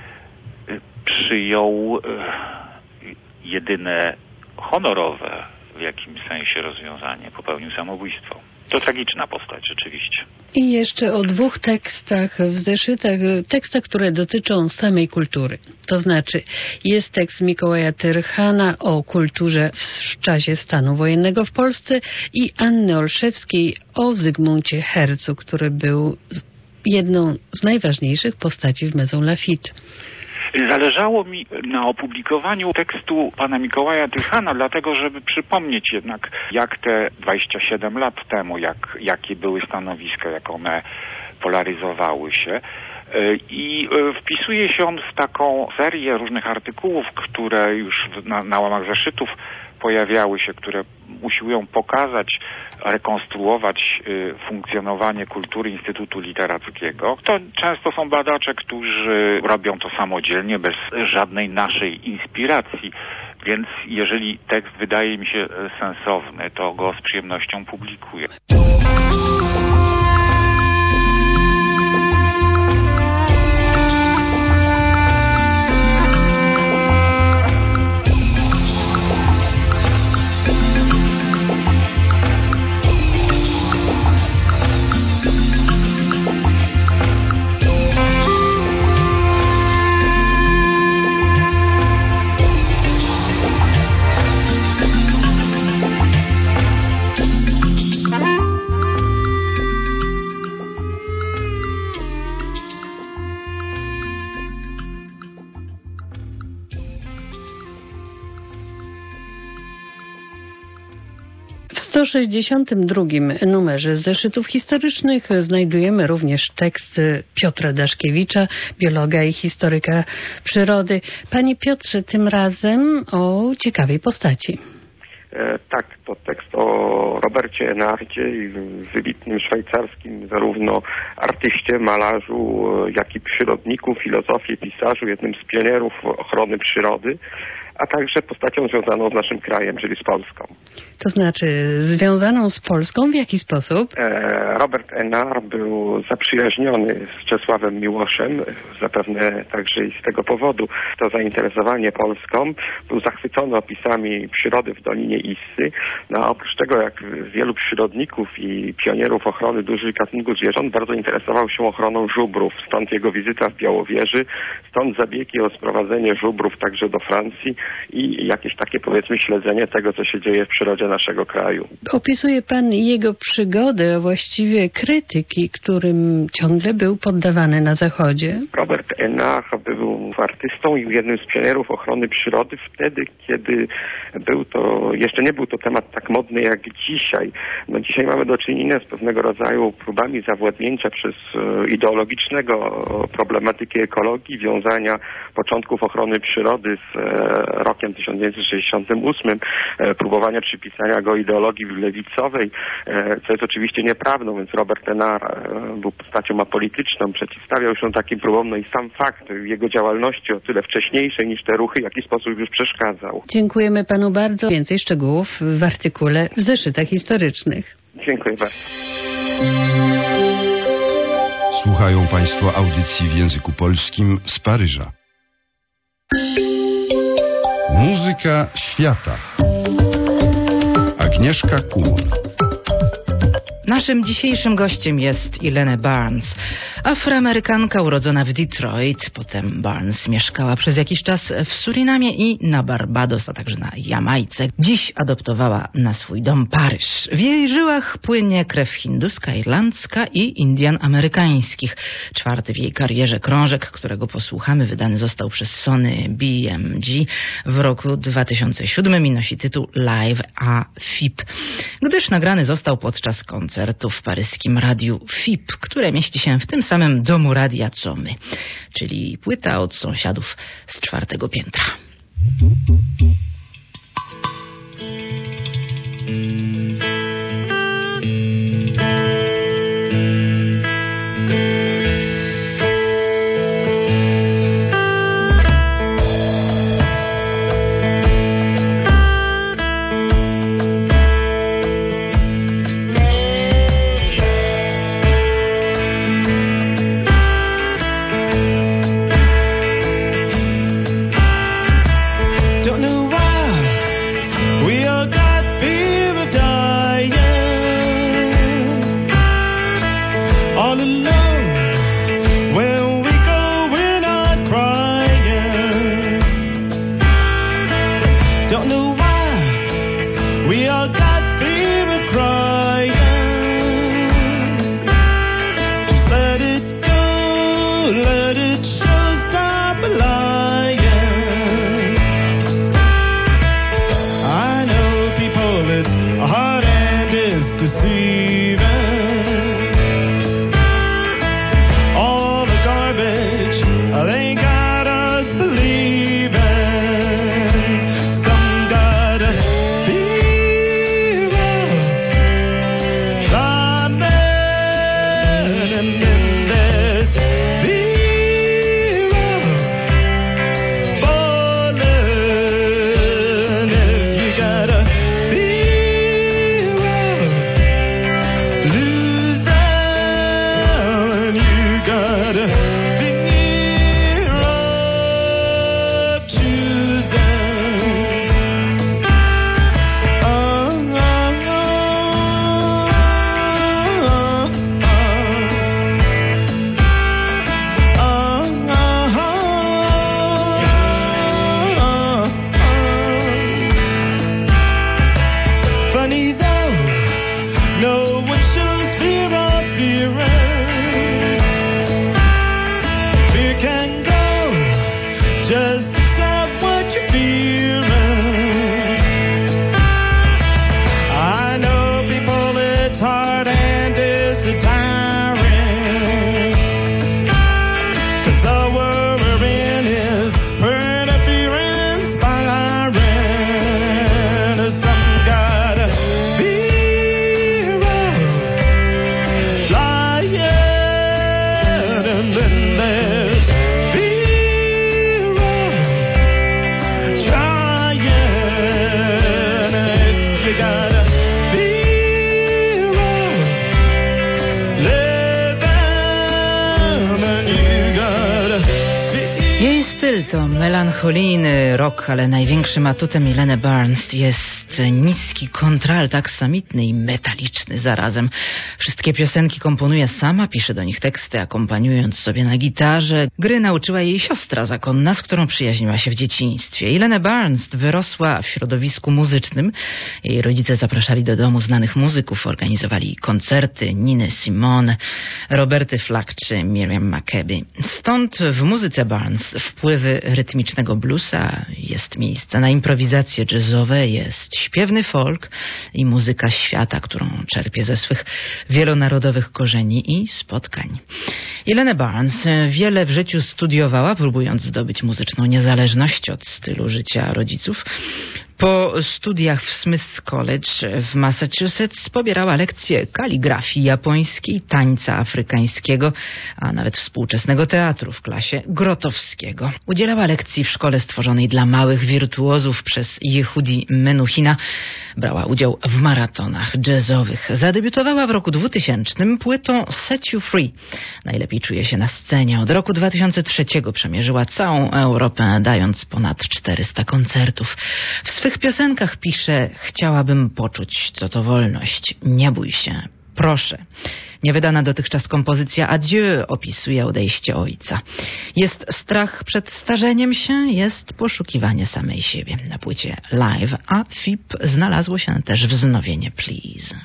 Przyjął jedyne honorowe w jakimś sensie rozwiązanie. Popełnił samobójstwo. To tragiczna postać, rzeczywiście. I jeszcze o 2 tekstach w zeszytach, tekstach, które dotyczą samej kultury. To znaczy, jest tekst Mikołaja Tyrchana o kulturze w czasie stanu wojennego w Polsce i Anny Olszewskiej o Zygmuncie Hercu, który był jedną z najważniejszych postaci w Maison Lafitte. Zależało mi na opublikowaniu tekstu pana Mikołaja Tyrchana, dlatego żeby przypomnieć jednak, jak te 27 lat temu, jakie były stanowiska, jak one polaryzowały się. I wpisuje się on w taką serię różnych artykułów, które już na łamach zeszytów pojawiały się, które usiłują pokazać, rekonstruować funkcjonowanie kultury Instytutu Literackiego. To często są badacze, którzy robią to samodzielnie, bez żadnej naszej inspiracji. Więc jeżeli tekst wydaje mi się sensowny, to go z przyjemnością publikuję. W 162 numerze zeszytów historycznych znajdujemy również tekst Piotra Daszkiewicza, biologa i historyka przyrody. Panie Piotrze, tym razem o ciekawej postaci. Tak, to tekst o Robercie Enardzie, wybitnym szwajcarskim zarówno artyście, malarzu, jak i przyrodniku, filozofie, pisarzu, jednym z pionierów ochrony przyrody, a także postacią związaną z naszym krajem, czyli z Polską. To znaczy związaną z Polską w jaki sposób? Robert Enard był zaprzyjaźniony z Czesławem Miłoszem, zapewne także i z tego powodu to zainteresowanie Polską. Był zachwycony opisami przyrody w Dolinie Issy. No, a oprócz tego, jak wielu przyrodników i pionierów ochrony dużych gatunków zwierząt, bardzo interesował się ochroną żubrów. Stąd jego wizyta w Białowieży, stąd zabiegi o sprowadzenie żubrów także do Francji i jakieś takie, powiedzmy, śledzenie tego, co się dzieje w przyrodzie naszego kraju. Opisuje pan jego przygodę, a właściwie krytyki, którym ciągle był poddawany na Zachodzie. Robert Enard był artystą i jednym z pionierów ochrony przyrody wtedy, kiedy jeszcze nie był to temat tak modny jak dzisiaj. No, dzisiaj mamy do czynienia z pewnego rodzaju próbami zawładnięcia przez ideologicznego problematyki ekologii, wiązania początków ochrony przyrody z rokiem 1968, próbowania przypisania go ideologii lewicowej, co jest oczywiście nieprawdą, więc Robert Enard był postacią apolityczną, przeciwstawiał się takim próbom, no i sam fakt jego działalności o tyle wcześniejszej niż te ruchy, w jaki sposób już przeszkadzał. Dziękujemy panu bardzo. Więcej szczegółów w artykule w zeszytach historycznych. Dziękuję bardzo. Słuchają Państwo audycji w języku polskim z Paryża. Muzyka świata. Agnieszka Kumur. Naszym dzisiejszym gościem jest Ilene Barnes, Afroamerykanka urodzona w Detroit. Potem Barnes mieszkała przez jakiś czas w Surinamie i na Barbados, a także na Jamajce. Dziś adoptowała na swój dom Paryż. W jej żyłach płynie krew hinduska, irlandzka i Indian amerykańskich. Czwarty w jej karierze krążek, którego posłuchamy, wydany został przez Sony BMG w roku 2007 i nosi tytuł Live à FIP, gdyż nagrany został podczas koncertu w paryskim radiu FIP, które mieści się w tym samym domu radia co my, czyli płyta od sąsiadów z 4. piętra. Jej styl to melancholijny rock, ale największym atutem Ileny Barnes jest niski kontralt aksamitny i metaliczny zarazem. Wszystkie piosenki komponuje sama, pisze do nich teksty, akompaniując sobie na gitarze. Gry nauczyła jej siostra zakonna, z którą przyjaźniła się w dzieciństwie. Ilene Barnes wyrosła w środowisku muzycznym. Jej rodzice zapraszali do domu znanych muzyków, organizowali koncerty Niny Simone, Roberty Flack czy Miriam Makeby. Stąd w muzyce Barnes wpływy rytmicznego bluesa, jest miejsce na improwizacje jazzowe, jest śpiewny folk i muzyka świata, którą czerpie ze swych wielonarodowych korzeni i spotkań. Ilene Barnes wiele w życiu studiowała, próbując zdobyć muzyczną niezależność od stylu życia rodziców. Po studiach w Smith College w Massachusetts pobierała lekcje kaligrafii japońskiej, tańca afrykańskiego, a nawet współczesnego teatru w klasie Grotowskiego. Udzielała lekcji w szkole stworzonej dla małych wirtuozów przez Yehudi Menuhina. Brała udział w maratonach jazzowych. Zadebiutowała w roku 2000 płytą Set You Free. Najlepiej czuje się na scenie. Od roku 2003 przemierzyła całą Europę, dając ponad 400 koncertów. W swych piosenkach pisze: chciałabym poczuć, co to wolność. Nie bój się. Proszę. Niewydana dotychczas kompozycja Adieu opisuje odejście ojca. Jest strach przed starzeniem się, jest poszukiwanie samej siebie. Na płycie Live a FIP znalazło się też wznowienie Please.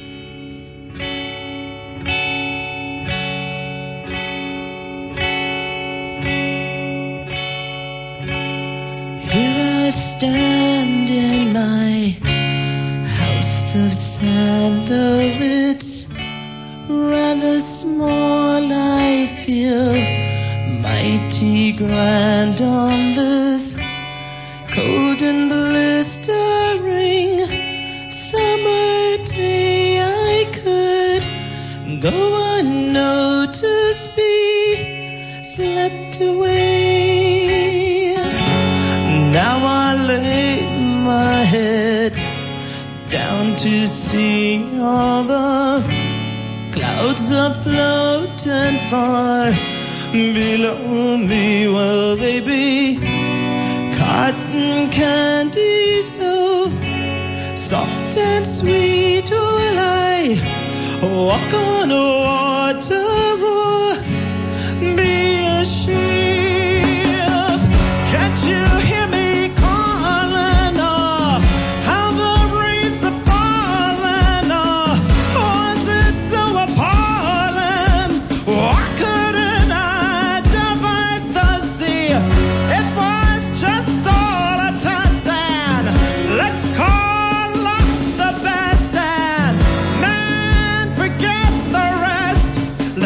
Here I stand in my house of sandalwoods. Rather small, I feel mighty grand on this cold and blistering summer day. I could go unnoticed, be slipped away. Now I lay my head down to see all the clouds afloat and far below me. Will they be cotton candy so soft and sweet? Will I walk on water or be a ship? Can't you hear me calling? Oh, how the rains are falling. Oh, is it so appalling? Why couldn't I divide the sea? It was just all a test, and let's call off the best and man, forget the rest.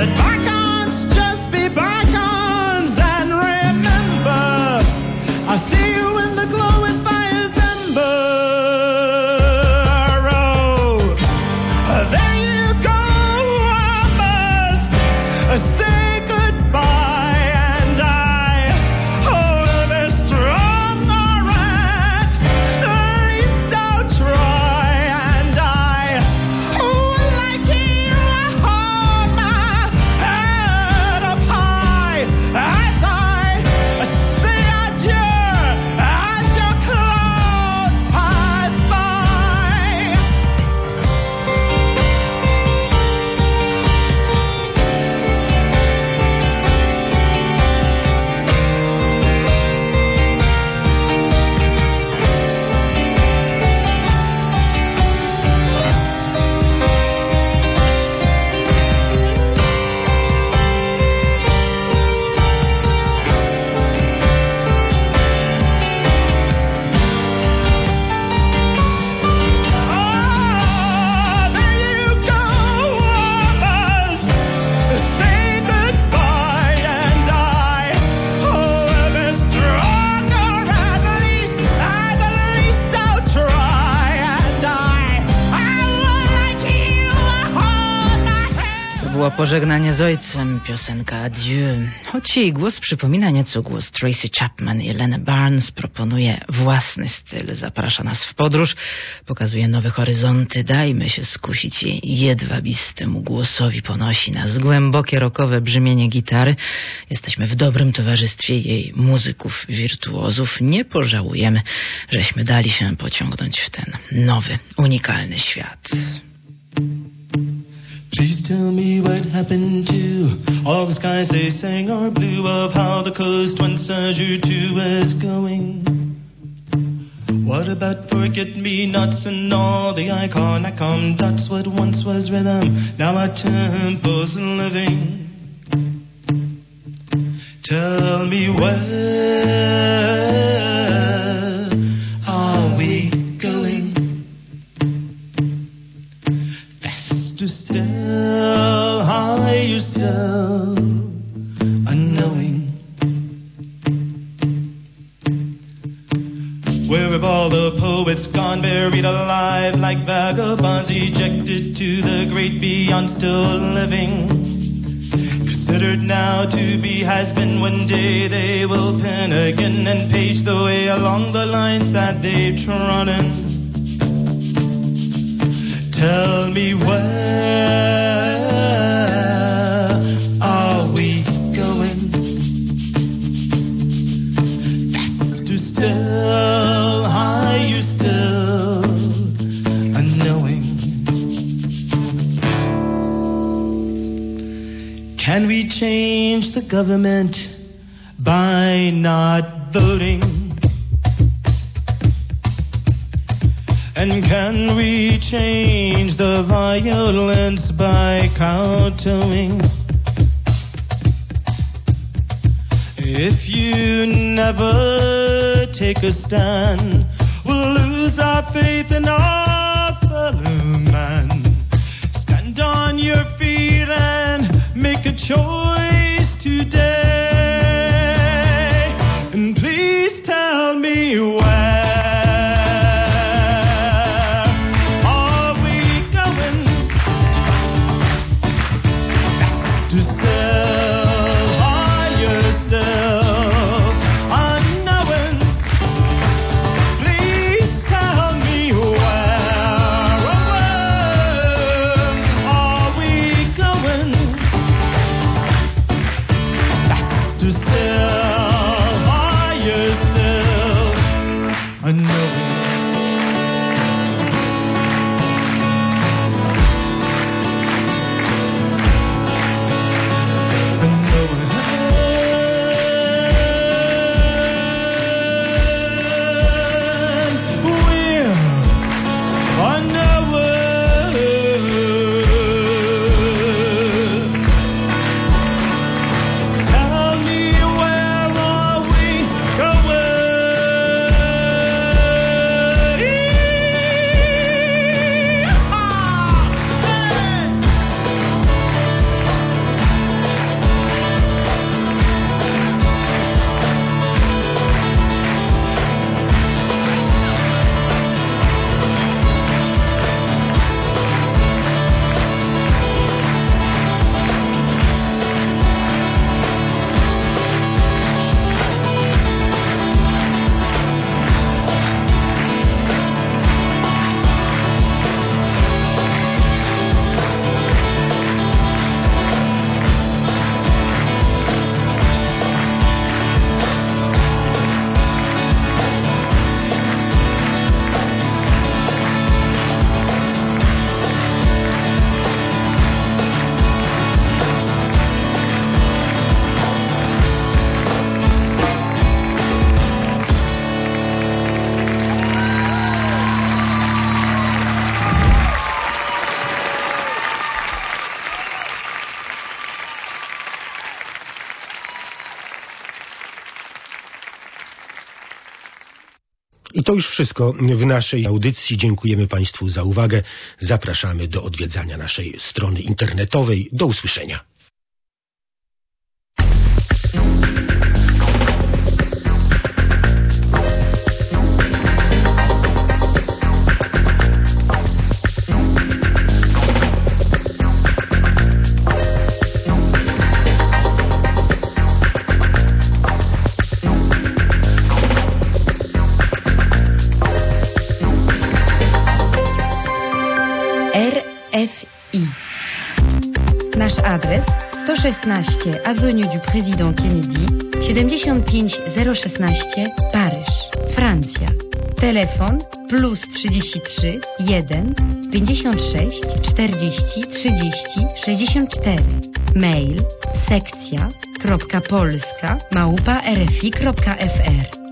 było pożegnanie z ojcem, piosenka Adieu. Choć jej głos przypomina nieco głos Tracy Chapman i Heleny Barnes, proponuje własny styl, zaprasza nas w podróż, pokazuje nowe horyzonty, dajmy się skusić jej jedwabistemu głosowi, ponosi nas głębokie rockowe brzmienie gitary. Jesteśmy w dobrym towarzystwie jej muzyków, wirtuozów. Nie pożałujemy, żeśmy dali się pociągnąć w ten nowy, unikalny świat. Please tell me what happened to all the skies they sang are blue, of how the coast once azure too was going. What about forget-me-nots and all the icon dots? What once was rhythm, now our tempo's living. Tell me where are we going? Faster still, higher still, unknowing. Where have all the poets gone, buried alive like vagabonds, ejected to the great beyond, still living? Considered now to be has been, one day they will pen again and page the way along the lines that they've trodden. Tell me where are we going? Faster still, higher still, unknowing. Can we change the government by not voting? And can we change the violence by kowtowing? If you never take a stand, we'll lose our faith in our fellow man. Stand on your feet and make a choice today. And please tell me where. I to już wszystko w naszej audycji. Dziękujemy Państwu za uwagę. Zapraszamy do odwiedzania naszej strony internetowej. Do usłyszenia. RFI. Nasz adres 116 Avenue du Président Kennedy, 75016 Paryż, Francja. Telefon +33 1 56 40 30 64. Mail sekcja.polska@rfi.fr.